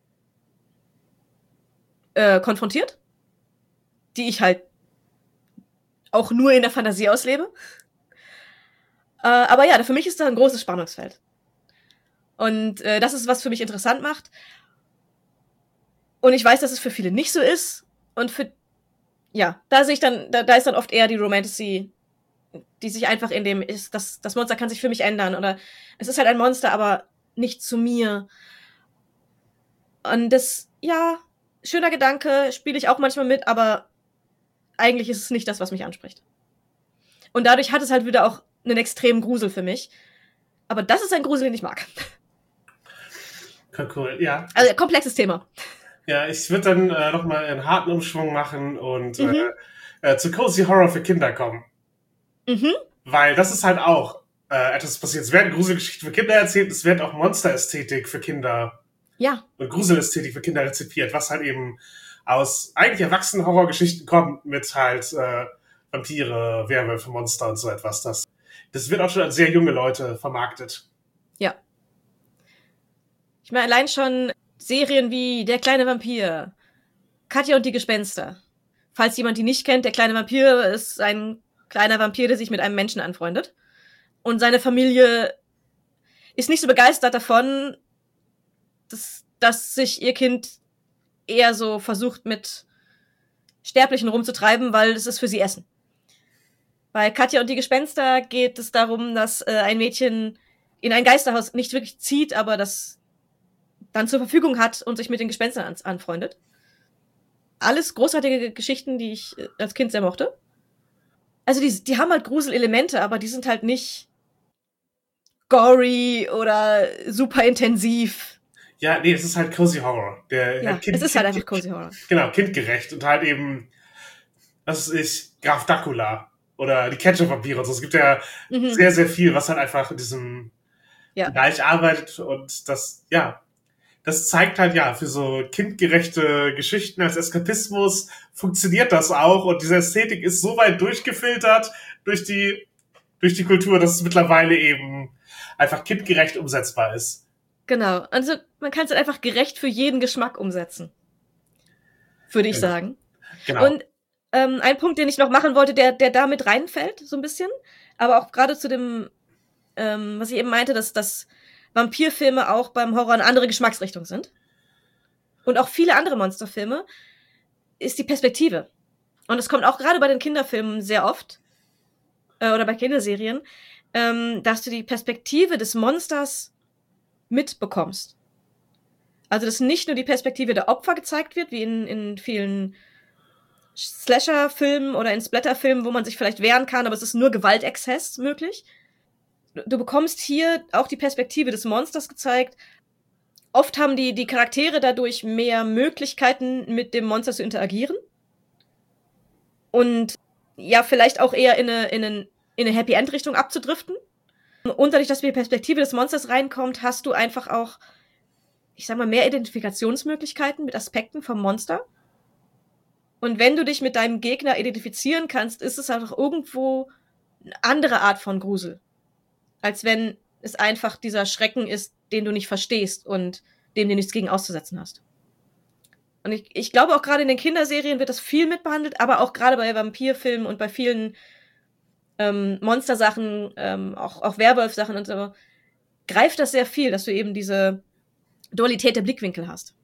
äh, konfrontiert. Die ich halt auch nur in der Fantasie auslebe. Äh, aber ja, für mich ist da ein großes Spannungsfeld. Und äh, das ist, was für mich interessant macht. Und ich weiß, dass es für viele nicht so ist. Und für, ja, da sehe ich dann, da, da ist dann oft eher die Romantasy, die sich einfach in dem ist, das, das Monster kann sich für mich ändern. Oder es ist halt ein Monster, aber nicht zu mir. Und das, ja, schöner Gedanke, spiele ich auch manchmal mit, aber eigentlich ist es nicht das, was mich anspricht. Und dadurch hat es halt wieder auch einen extremen Grusel für mich. Aber das ist ein Grusel, den ich mag. Cool, cool, ja. Also, komplexes Thema. Ja, ich würde dann äh, nochmal einen harten Umschwung machen und mhm. äh, äh, zu Cozy Horror für Kinder kommen. Mhm. Weil das ist halt auch äh, etwas passiert. Es werden Gruselgeschichten für Kinder erzählt, es wird auch Monsterästhetik für Kinder ja. und Gruselästhetik für Kinder rezipiert, was halt eben aus eigentlich erwachsenen Horrorgeschichten kommt mit halt äh, Vampire, Werwölfe, Monster und so etwas. Das, das wird auch schon an sehr junge Leute vermarktet. Ja. Ich meine, allein schon Serien wie Der kleine Vampir, Katja und die Gespenster. Falls jemand die nicht kennt, der kleine Vampir ist ein kleiner Vampir, der sich mit einem Menschen anfreundet. Und seine Familie ist nicht so begeistert davon, dass, dass sich ihr Kind eher so versucht, mit Sterblichen rumzutreiben, weil es ist für sie Essen. Bei Katja und die Gespenster geht es darum, dass äh, ein Mädchen in ein Geisterhaus nicht wirklich zieht, aber das dann zur Verfügung hat und sich mit den Gespenstern an- anfreundet. Alles großartige Geschichten, die ich äh, als Kind sehr mochte. Also die, die haben halt Gruselelemente, aber die sind halt nicht gory oder super intensiv. Ja, nee, es ist halt Cozy Horror. Der, ja, kind, es ist kind, halt einfach Cozy Horror. Genau, kindgerecht und halt eben, was ist Graf Dracula oder die Ketchup-Vampire und so. Es gibt ja mhm. sehr, sehr viel, was halt einfach in diesem ja. Bereich arbeitet und das, ja, das zeigt halt, ja, für so kindgerechte Geschichten als Eskapismus funktioniert das auch und diese Ästhetik ist so weit durchgefiltert durch die, durch die Kultur, dass es mittlerweile eben einfach kindgerecht umsetzbar ist. Genau, also man kann es halt einfach gerecht für jeden Geschmack umsetzen. Würde ich genau. sagen. Genau. Und ähm, ein Punkt, den ich noch machen wollte, der, der da mit reinfällt, so ein bisschen, aber auch gerade zu dem, ähm, was ich eben meinte, dass, dass Vampirfilme auch beim Horror eine andere Geschmacksrichtung sind. Und auch viele andere Monsterfilme ist die Perspektive. Und es kommt auch gerade bei den Kinderfilmen sehr oft, äh, oder bei Kinderserien, ähm, dass du die Perspektive des Monsters mitbekommst. Also, dass nicht nur die Perspektive der Opfer gezeigt wird, wie in, in vielen Slasher-Filmen oder in Splatter-Filmen, wo man sich vielleicht wehren kann, aber es ist nur Gewaltexzess möglich. Du bekommst hier auch die Perspektive des Monsters gezeigt. Oft haben die, die Charaktere dadurch mehr Möglichkeiten, mit dem Monster zu interagieren. Und ja, vielleicht auch eher in eine, in eine, in eine Happy-End-Richtung abzudriften. Und dadurch, dass die Perspektive des Monsters reinkommt, hast du einfach auch, ich sag mal, mehr Identifikationsmöglichkeiten mit Aspekten vom Monster. Und wenn du dich mit deinem Gegner identifizieren kannst, ist es einfach irgendwo eine andere Art von Grusel. Als wenn es einfach dieser Schrecken ist, den du nicht verstehst und dem du nichts gegen auszusetzen hast. Und ich, ich glaube auch gerade in den Kinderserien wird das viel mitbehandelt, aber auch gerade bei Vampirfilmen und bei vielen ähm, Monstersachen, ähm, auch, auch Werwolf-Sachen und so, greift das sehr viel, dass du eben diese Dualität der Blickwinkel hast.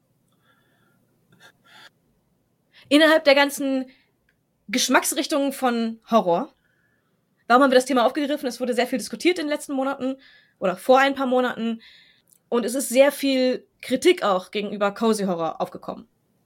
Innerhalb der ganzen Geschmacksrichtungen von Horror, warum haben wir das Thema aufgegriffen? Es wurde sehr viel diskutiert in den letzten Monaten oder vor ein paar Monaten. Und es ist sehr viel Kritik auch gegenüber Cozy Horror aufgekommen.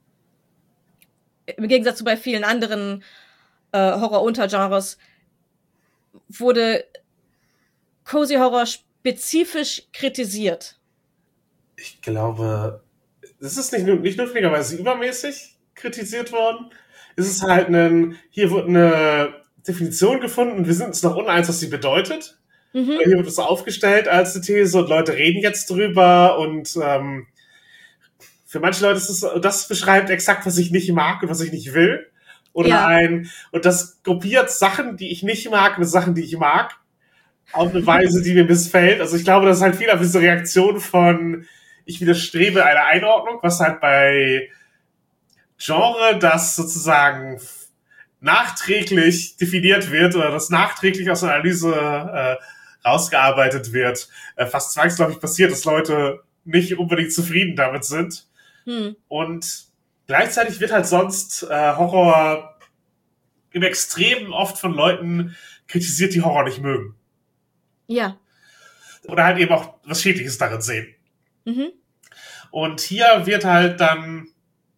Im Gegensatz zu bei vielen anderen äh, Horror-Untergenres wurde Cozy Horror spezifisch kritisiert. Ich glaube, es ist nicht, nicht notwendigerweise übermäßig kritisiert worden. Es ist halt ein, hier wird eine Definition gefunden, wir sind uns noch uneins, was sie bedeutet. Mhm. Hier wird es aufgestellt als eine These und Leute reden jetzt drüber und ähm, für manche Leute ist es, das beschreibt exakt, was ich nicht mag und was ich nicht will. Oder ja. ein, und das gruppiert Sachen, die ich nicht mag, mit Sachen, die ich mag, auf eine Weise, die mir missfällt. Also ich glaube, das ist halt viel auf diese Reaktion von, ich widerstrebe einer Einordnung, was halt bei Genre, das sozusagen nachträglich definiert wird oder das nachträglich aus einer Analyse äh, rausgearbeitet wird, äh, fast zwangsläufig passiert, dass Leute nicht unbedingt zufrieden damit sind. Hm. Und gleichzeitig wird halt sonst äh, Horror im Extremen oft von Leuten kritisiert, die Horror nicht mögen. Ja. Oder halt eben auch was Schädliches darin sehen. Mhm. Und hier wird halt dann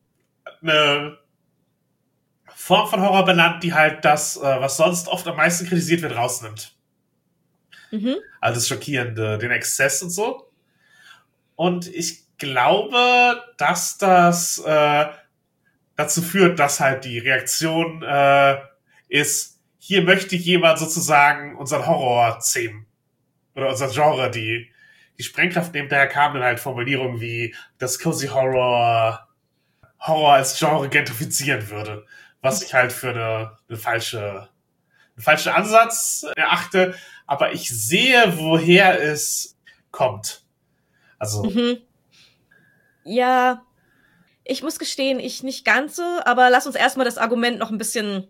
eine Form von Horror benannt, die halt das, was sonst oft am meisten kritisiert wird, rausnimmt. Mhm. Also das Schockierende, den Exzess und so. Und ich glaube, dass das äh, dazu führt, dass halt die Reaktion äh, ist, hier möchte jemand sozusagen unseren Horror zähmen. Oder unser Genre, die, die Sprengkraft nehmen. Daher kamen dann halt Formulierungen wie, dass Cozy Horror Horror als Genre gentrifizieren würde. Was ich halt für eine, eine falsche, einen falschen Ansatz erachte. Aber ich sehe, woher es kommt. Also. Mhm. Ja, ich muss gestehen, ich nicht ganz so, aber lass uns erstmal das Argument noch ein bisschen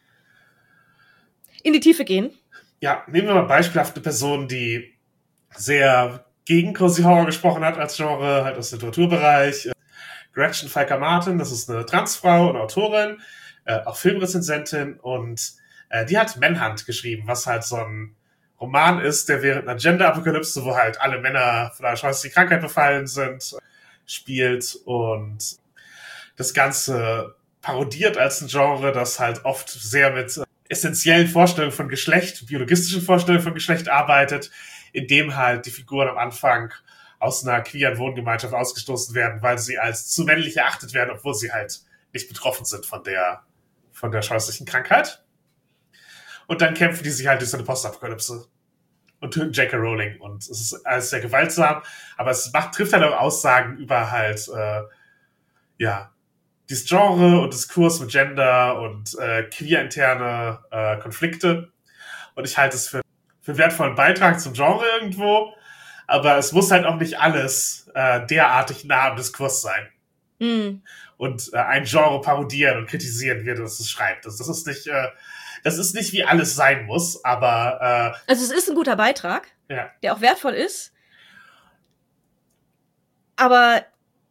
in die Tiefe gehen. Ja, nehmen wir mal beispielhaft eine Person, die sehr gegen Cozy Horror gesprochen hat als Genre, halt aus dem Literaturbereich. Gretchen Falker-Martin, das ist eine Transfrau und Autorin, äh, auch Filmrezensentin, und äh, die hat Manhunt geschrieben, was halt so ein Roman ist, der während einer Gender-Apokalypse, wo halt alle Männer von einer scheußlichen Krankheit befallen sind, spielt und das Ganze parodiert als ein Genre, das halt oft sehr mit äh, essentiellen Vorstellungen von Geschlecht, biologistischen Vorstellungen von Geschlecht arbeitet, indem halt die Figuren am Anfang aus einer queeren Wohngemeinschaft ausgestoßen werden, weil sie als zu männlich erachtet werden, obwohl sie halt nicht betroffen sind von der, von der scheußlichen Krankheit. Und dann kämpfen die sich halt durch so eine Postapokalypse und töten J K. Rowling. Und es ist alles sehr gewaltsam, aber es macht, trifft halt auch Aussagen über halt, äh, ja, dieses Genre und Diskurs mit Gender und äh, queer-interne äh, Konflikte. Und ich halte es für, für einen wertvollen Beitrag zum Genre irgendwo. Aber es muss halt auch nicht alles äh, derartig nah am Diskurs sein. Mhm. Und äh, ein Genre parodieren und kritisieren, wie das es schreibt. Das, das ist nicht, äh, das ist nicht, wie alles sein muss, aber... Äh, also es ist ein guter Beitrag, ja. der auch wertvoll ist. Aber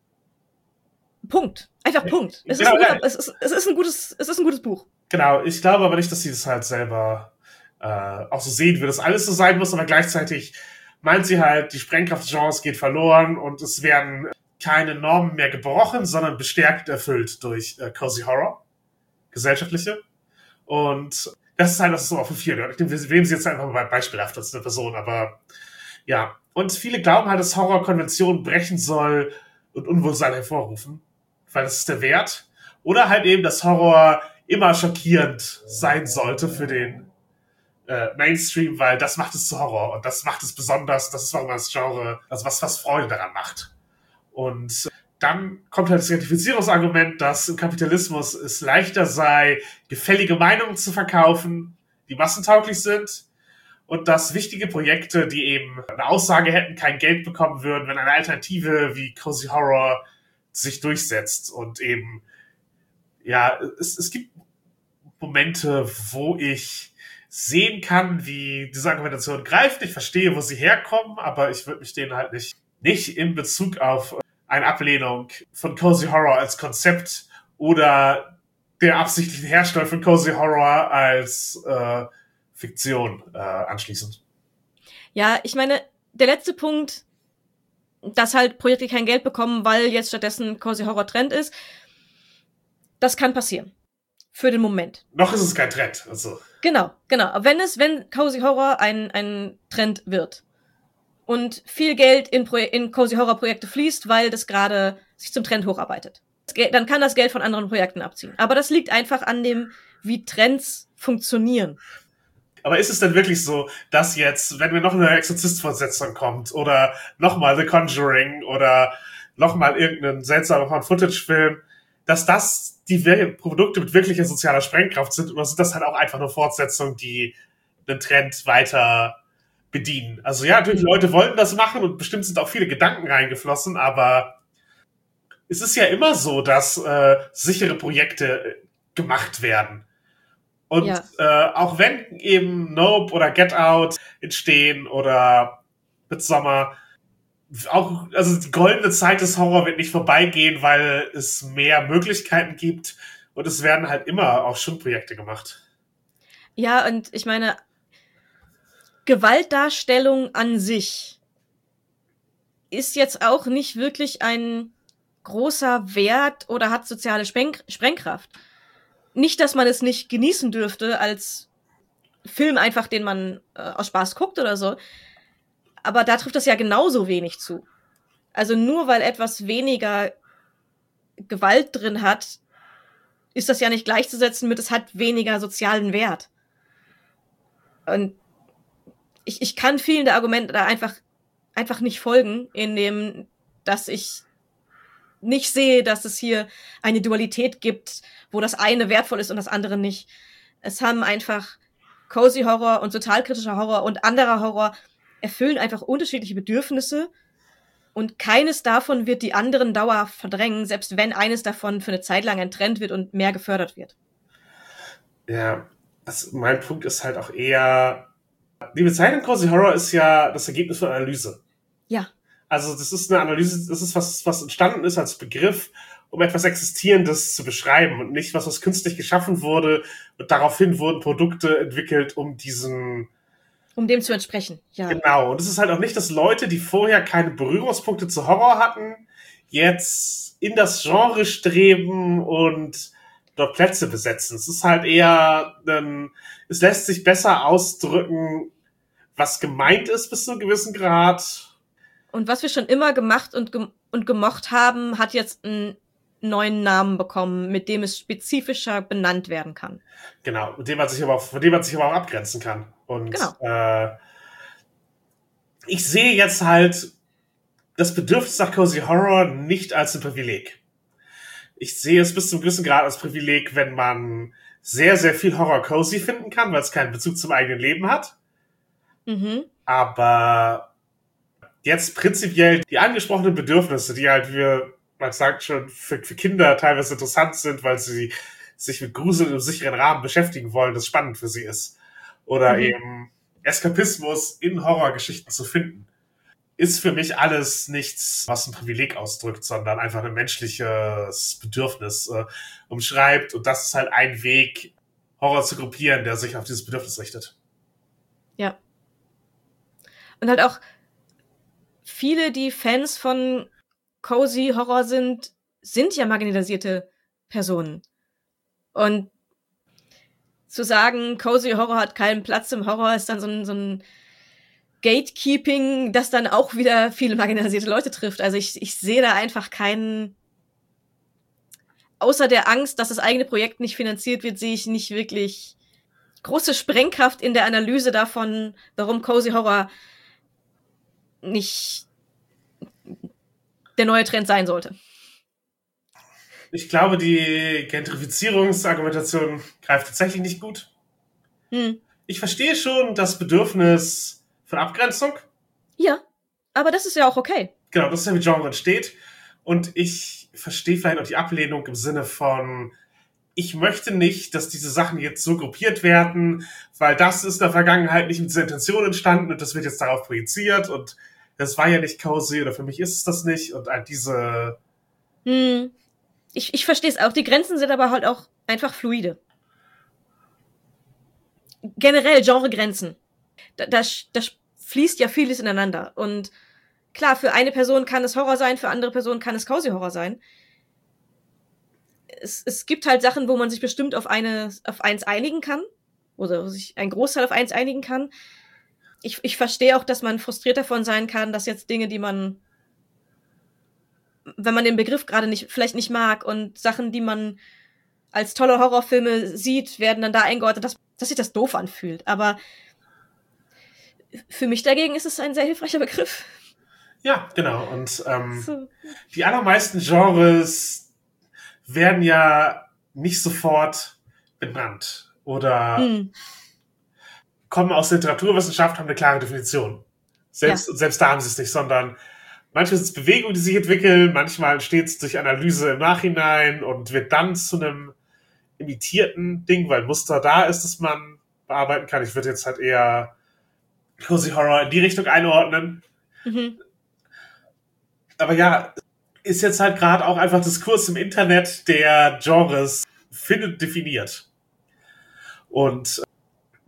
Punkt. Einfach Punkt. Es, Genau, ist, ein ja. guter, es, ist, es, ist ein gutes, es ist ein gutes Buch. Genau, ich glaube aber nicht, dass sie das halt selber äh, auch so sehen, wie das alles so sein muss, aber gleichzeitig meint sie halt, die Sprengkraft des Genres geht verloren und es werden keine Normen mehr gebrochen, sondern bestärkt erfüllt durch äh, Cozy Horror, gesellschaftliche. Und das ist halt, das ist so auch für viele. Ich nehme sie jetzt einfach mal beispielhaft als eine Person, aber ja. Und viele glauben halt, dass Horror Konventionen brechen soll und Unwohlsein hervorrufen, weil das ist der Wert. Oder halt eben, dass Horror immer schockierend sein sollte für den äh, Mainstream, weil das macht es zu Horror und das macht es besonders, das ist, warum das Genre, also was, was Freude daran macht. Und dann kommt halt das Identifizierungsargument, dass im Kapitalismus es leichter sei, gefällige Meinungen zu verkaufen, die massentauglich sind, und dass wichtige Projekte, die eben eine Aussage hätten, kein Geld bekommen würden, wenn eine Alternative wie Cozy Horror sich durchsetzt. Und eben, ja, es, es gibt Momente, wo ich sehen kann, wie diese Argumentation greift. Ich verstehe, wo sie herkommen, aber ich würde mich denen halt nicht, nicht in Bezug auf eine Ablehnung von Cozy Horror als Konzept oder der absichtlichen Herstellung von Cozy Horror als äh, Fiktion äh, anschließend. Ja, ich meine, der letzte Punkt, dass halt Projekte kein Geld bekommen, weil jetzt stattdessen Cozy Horror Trend ist, das kann passieren. Für den Moment. Noch ist es kein Trend. Also. Genau, genau. Wenn es, wenn Cozy Horror ein, ein Trend wird und viel Geld in, Pro- in Cozy Horror Projekte fließt, weil das gerade sich zum Trend hocharbeitet, dann kann das Geld von anderen Projekten abziehen. Aber das liegt einfach an dem, wie Trends funktionieren. Aber ist es denn wirklich so, dass jetzt, wenn mir noch eine Exorzist-Fortsetzung kommt oder nochmal The Conjuring oder nochmal irgendein seltsamer Found-Footage-Film, dass das die Produkte mit wirklicher sozialer Sprengkraft sind, oder sind das halt auch einfach nur Fortsetzungen, die den Trend weiter bedienen? Also ja, natürlich, Leute wollten das machen und bestimmt sind auch viele Gedanken reingeflossen, aber es ist ja immer so, dass äh, sichere Projekte gemacht werden. Und ja. äh, auch wenn eben Nope oder Get Out entstehen oder Midsommar, auch, also die goldene Zeit des Horror wird nicht vorbeigehen, weil es mehr Möglichkeiten gibt und es werden halt immer auch Schundprojekte gemacht. Ja, und ich meine, Gewaltdarstellung an sich ist jetzt auch nicht wirklich ein großer Wert oder hat soziale Spreng- Sprengkraft. Nicht, dass man es nicht genießen dürfte als Film einfach, den man äh, aus Spaß guckt oder so. Aber da trifft das ja genauso wenig zu. Also nur weil etwas weniger Gewalt drin hat, ist das ja nicht gleichzusetzen mit, es hat weniger sozialen Wert. Und ich, ich kann vielen der Argumente da einfach, einfach nicht folgen, in dem, dass ich nicht sehe, dass es hier eine Dualität gibt, wo das eine wertvoll ist und das andere nicht. Es haben einfach Cozy Horror und sozialkritischer Horror und anderer Horror erfüllen einfach unterschiedliche Bedürfnisse und keines davon wird die anderen dauerhaft verdrängen, selbst wenn eines davon für eine Zeit lang ein Trend wird und mehr gefördert wird. Ja, also mein Punkt ist halt auch eher, die Bezeichnung Cozy Horror ist ja das Ergebnis von Analyse. Ja. Also das ist eine Analyse, das ist was, was entstanden ist als Begriff, um etwas Existierendes zu beschreiben und nicht was, was künstlich geschaffen wurde und daraufhin wurden Produkte entwickelt, um diesen... Um dem zu entsprechen, ja. Genau, und es ist halt auch nicht, dass Leute, die vorher keine Berührungspunkte zu Horror hatten, jetzt in das Genre streben und dort Plätze besetzen. Es ist halt eher, ähm, es lässt sich besser ausdrücken, was gemeint ist bis zu einem gewissen Grad. Und was wir schon immer gemacht und, gem- und gemocht haben, hat jetzt einen neuen Namen bekommen, mit dem es spezifischer benannt werden kann. Genau, mit dem man sich aber auch, von dem man sich aber auch abgrenzen kann. Und genau. äh, ich sehe jetzt halt das Bedürfnis nach Cozy Horror nicht als ein Privileg. Ich sehe es bis zu einem gewissen Grad als Privileg, wenn man sehr, sehr viel Horror cozy finden kann, weil es keinen Bezug zum eigenen Leben hat. Mhm. Aber jetzt prinzipiell die angesprochenen Bedürfnisse, die halt wir, man sagt schon, für, für Kinder teilweise interessant sind, weil sie sich mit Grusel im sicheren Rahmen beschäftigen wollen, das spannend für sie ist. Oder mhm. eben Eskapismus in Horrorgeschichten zu finden, ist für mich alles nichts, was ein Privileg ausdrückt, sondern einfach ein menschliches Bedürfnis äh, umschreibt. Und das ist halt ein Weg, Horror zu gruppieren, der sich auf dieses Bedürfnis richtet. Ja. Und halt auch viele, die Fans von Cozy Horror sind, sind ja marginalisierte Personen. Und zu sagen, Cozy Horror hat keinen Platz im Horror, ist dann so ein, so ein Gatekeeping, das dann auch wieder viele marginalisierte Leute trifft. Also ich, ich sehe da einfach keinen, außer der Angst, dass das eigene Projekt nicht finanziert wird, sehe ich nicht wirklich große Sprengkraft in der Analyse davon, warum Cozy Horror nicht der neue Trend sein sollte. Ich glaube, die Gentrifizierungsargumentation greift tatsächlich nicht gut. Hm. Ich verstehe schon das Bedürfnis von Abgrenzung. Ja, aber das ist ja auch okay. Genau, das ist ja, wie Genre entsteht. Und ich verstehe vielleicht auch die Ablehnung im Sinne von, ich möchte nicht, dass diese Sachen jetzt so gruppiert werden, weil das ist in der Vergangenheit nicht mit dieser Intention entstanden und das wird jetzt darauf projiziert und das war ja nicht cozy oder für mich ist es das nicht und halt diese... Hm. Ich, ich verstehe es auch. Die Grenzen sind aber halt auch einfach fluide. Generell Genregrenzen. Da, da, da fließt ja vieles ineinander. Und klar, für eine Person kann es Horror sein, für andere Personen kann es Cozy Horror sein. Es, es gibt halt Sachen, wo man sich bestimmt auf eine, auf eins einigen kann. Oder wo sich ein Großteil auf eins einigen kann. Ich, ich verstehe auch, dass man frustriert davon sein kann, dass jetzt Dinge, die man, wenn man den Begriff gerade nicht, vielleicht nicht mag und Sachen, die man als tolle Horrorfilme sieht, werden dann da eingeordnet, dass, dass sich das doof anfühlt. Aber für mich dagegen ist es ein sehr hilfreicher Begriff. Ja, genau. Und ähm, so. Die allermeisten Genres werden ja nicht sofort benannt oder hm. kommen aus der Literaturwissenschaft, haben eine klare Definition. Selbst, ja. selbst da haben sie es nicht, sondern manchmal sind es Bewegungen, die sich entwickeln, manchmal entsteht es durch Analyse im Nachhinein und wird dann zu einem imitierten Ding, weil ein Muster da ist, das man bearbeiten kann. Ich würde jetzt halt eher Cozy Horror in die Richtung einordnen. Mhm. Aber ja, ist jetzt halt gerade auch einfach Diskurs im Internet, der Genres findet, definiert. Und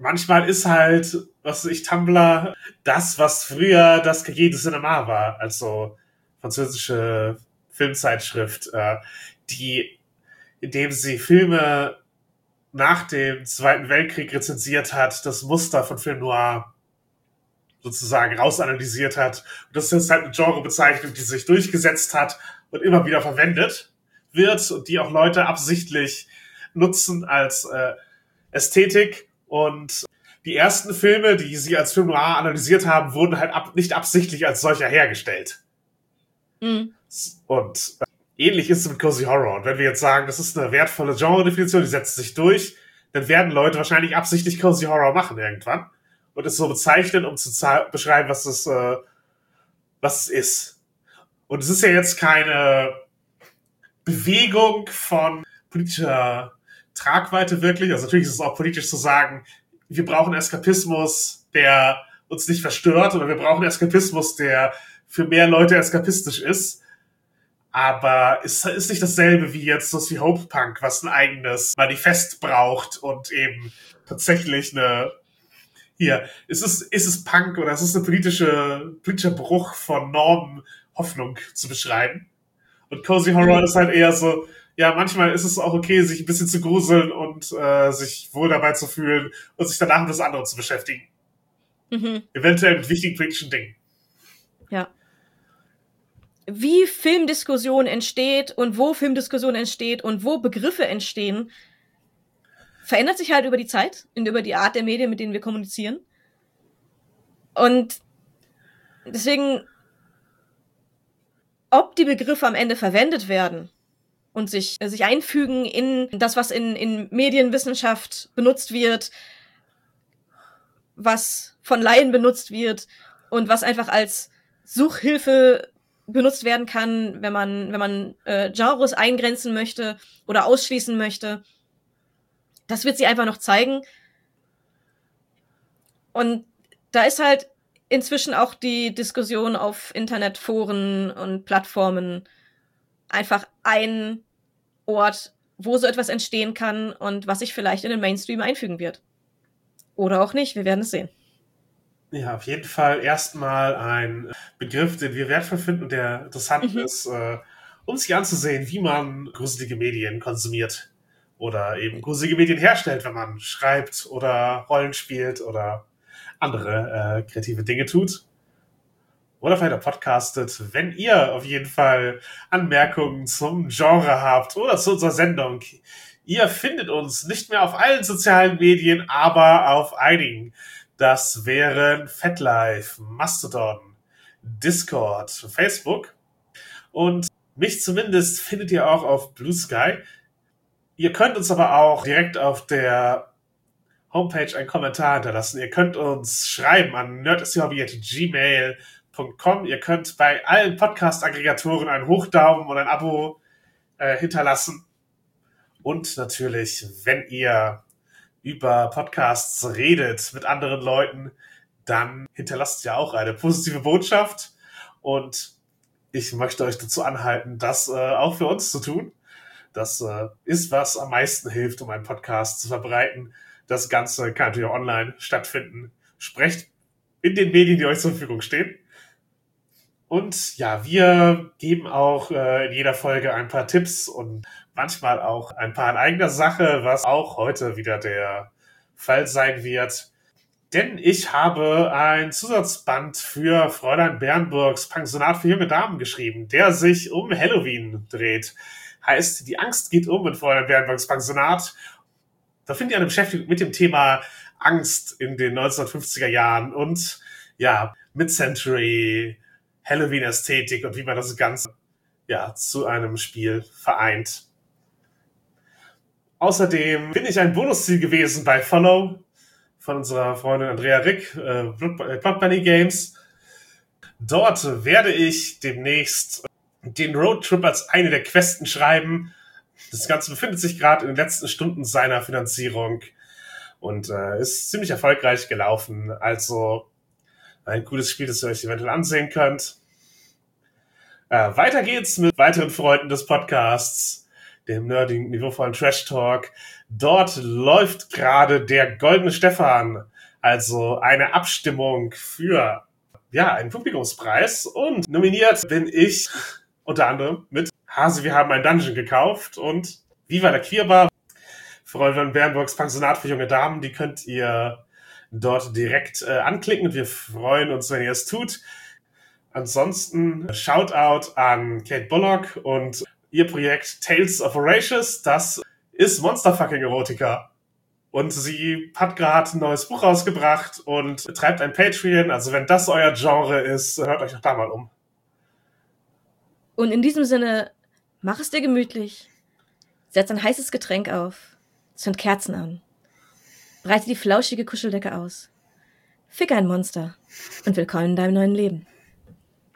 manchmal ist halt, was weiß ich, Tumblr das, was früher das Cahiers du Cinema war, also französische Filmzeitschrift, äh, die, indem sie Filme nach dem Zweiten Weltkrieg rezensiert hat, das Muster von Film Noir sozusagen rausanalysiert hat. Und das ist halt eine Genrebezeichnung, die sich durchgesetzt hat und immer wieder verwendet wird und die auch Leute absichtlich nutzen als äh, Ästhetik. Und die ersten Filme, die sie als Film Noir analysiert haben, wurden halt ab, nicht absichtlich als solcher hergestellt. Mhm. Und äh, ähnlich ist es mit Cozy Horror. Und wenn wir jetzt sagen, das ist eine wertvolle Genre-Definition, die setzt sich durch, dann werden Leute wahrscheinlich absichtlich Cozy Horror machen irgendwann und es so bezeichnen, um zu beschreiben, was es, äh, was es ist. Und es ist ja jetzt keine Bewegung von politischer Tragweite wirklich. Also natürlich ist es auch politisch zu sagen, wir brauchen Eskapismus, der uns nicht verstört, oder wir brauchen Eskapismus, der für mehr Leute eskapistisch ist. Aber es ist nicht dasselbe wie jetzt das wie Hope Punk, was ein eigenes Manifest braucht und eben tatsächlich eine, hier, ist es, ist es Punk oder ist es eine politische, politischer Bruch von Normen, Hoffnung zu beschreiben. Und Cozy Horror mhm. ist halt eher so, ja, manchmal ist es auch okay, sich ein bisschen zu gruseln und äh, sich wohl dabei zu fühlen und sich danach mit das andere zu beschäftigen. Mhm. Eventuell mit wichtigen politischen Dingen. Ja. Wie Filmdiskussion entsteht und wo Filmdiskussion entsteht und wo Begriffe entstehen, verändert sich halt über die Zeit und über die Art der Medien, mit denen wir kommunizieren. Und deswegen, ob die Begriffe am Ende verwendet werden und sich, äh, sich einfügen in das, was in, in Medienwissenschaft benutzt wird, was von Laien benutzt wird und was einfach als Suchhilfe benutzt werden kann, wenn man, wenn man äh, Genres eingrenzen möchte oder ausschließen möchte. Das wird sie einfach noch zeigen. Und da ist halt inzwischen auch die Diskussion auf Internetforen und Plattformen einfach ein Ort, wo so etwas entstehen kann und was sich vielleicht in den Mainstream einfügen wird. Oder auch nicht, wir werden es sehen. Ja, auf jeden Fall erstmal ein Begriff, den wir wertvoll finden und der interessant mhm. ist, äh, um sich anzusehen, wie man gruselige Medien konsumiert oder eben gruselige Medien herstellt, wenn man schreibt oder Rollen spielt oder andere äh, kreative Dinge tut. Oder vielleicht auch podcastet. Wenn ihr auf jeden Fall Anmerkungen zum Genre habt oder zu unserer Sendung, ihr findet uns nicht mehr auf allen sozialen Medien, aber auf einigen. Das wären FetLife, Mastodon, Discord, Facebook. Und mich zumindest findet ihr auch auf Blue Sky. Ihr könnt uns aber auch direkt auf der Homepage einen Kommentar hinterlassen. Ihr könnt uns schreiben an nerdisthobby at gmail punkt com. Ihr könnt bei allen Podcast-Aggregatoren einen Hochdaumen und ein Abo äh, hinterlassen. Und natürlich, wenn ihr über Podcasts redet mit anderen Leuten, dann hinterlasst ja auch eine positive Botschaft. Und ich möchte euch dazu anhalten, das äh, auch für uns zu tun. Das äh, ist, was am meisten hilft, um einen Podcast zu verbreiten. Das Ganze kann natürlich auch online stattfinden. Sprecht in den Medien, die euch zur Verfügung stehen. Und ja, wir geben auch äh, in jeder Folge ein paar Tipps und manchmal auch ein paar in eigener Sache, was auch heute wieder der Fall sein wird. Denn ich habe ein Zusatzband für Fräulein Bernburgs Pensionat für junge Damen geschrieben, der sich um Halloween dreht. Heißt, die Angst geht um in Fräulein Bernburgs Pensionat. Da findet ihr eine Beschäftigung mit dem Thema Angst in den neunzehnhundertfünfziger Jahren und ja, Mid-Century, Halloween-Ästhetik und wie man das Ganze ja zu einem Spiel vereint. Außerdem bin ich ein Bonusziel gewesen bei Follow von unserer Freundin Andrea Rick, äh, Blood Bunny Games. Dort werde ich demnächst den Roadtrip als eine der Questen schreiben. Das Ganze befindet sich gerade in den letzten Stunden seiner Finanzierung und äh, ist ziemlich erfolgreich gelaufen. Also ein cooles Spiel, das ihr euch eventuell ansehen könnt. Äh, weiter geht's mit weiteren Freunden des Podcasts. dem nerdigen, niveauvollen Trash-Talk. Dort läuft gerade der Goldene Stefan, also eine Abstimmung für ja einen Publikumspreis. Und nominiert bin ich unter anderem mit Hase, wir haben ein Dungeon gekauft und Viva la Queerbar. Freunde von Bernburgs Pensionat für junge Damen, die könnt ihr dort direkt äh, anklicken. Wir freuen uns, wenn ihr es tut. Ansonsten Shoutout an Kate Bullock und ihr Projekt Tales of Horatius. Das ist Monsterfucking Erotica. Und sie hat gerade ein neues Buch rausgebracht und betreibt ein Patreon. Also wenn das euer Genre ist, hört euch doch da mal um. Und in diesem Sinne, mach es dir gemütlich. Setz ein heißes Getränk auf. Zünd Kerzen an. Breite die flauschige Kuscheldecke aus. Fick ein Monster. Und willkommen in deinem neuen Leben.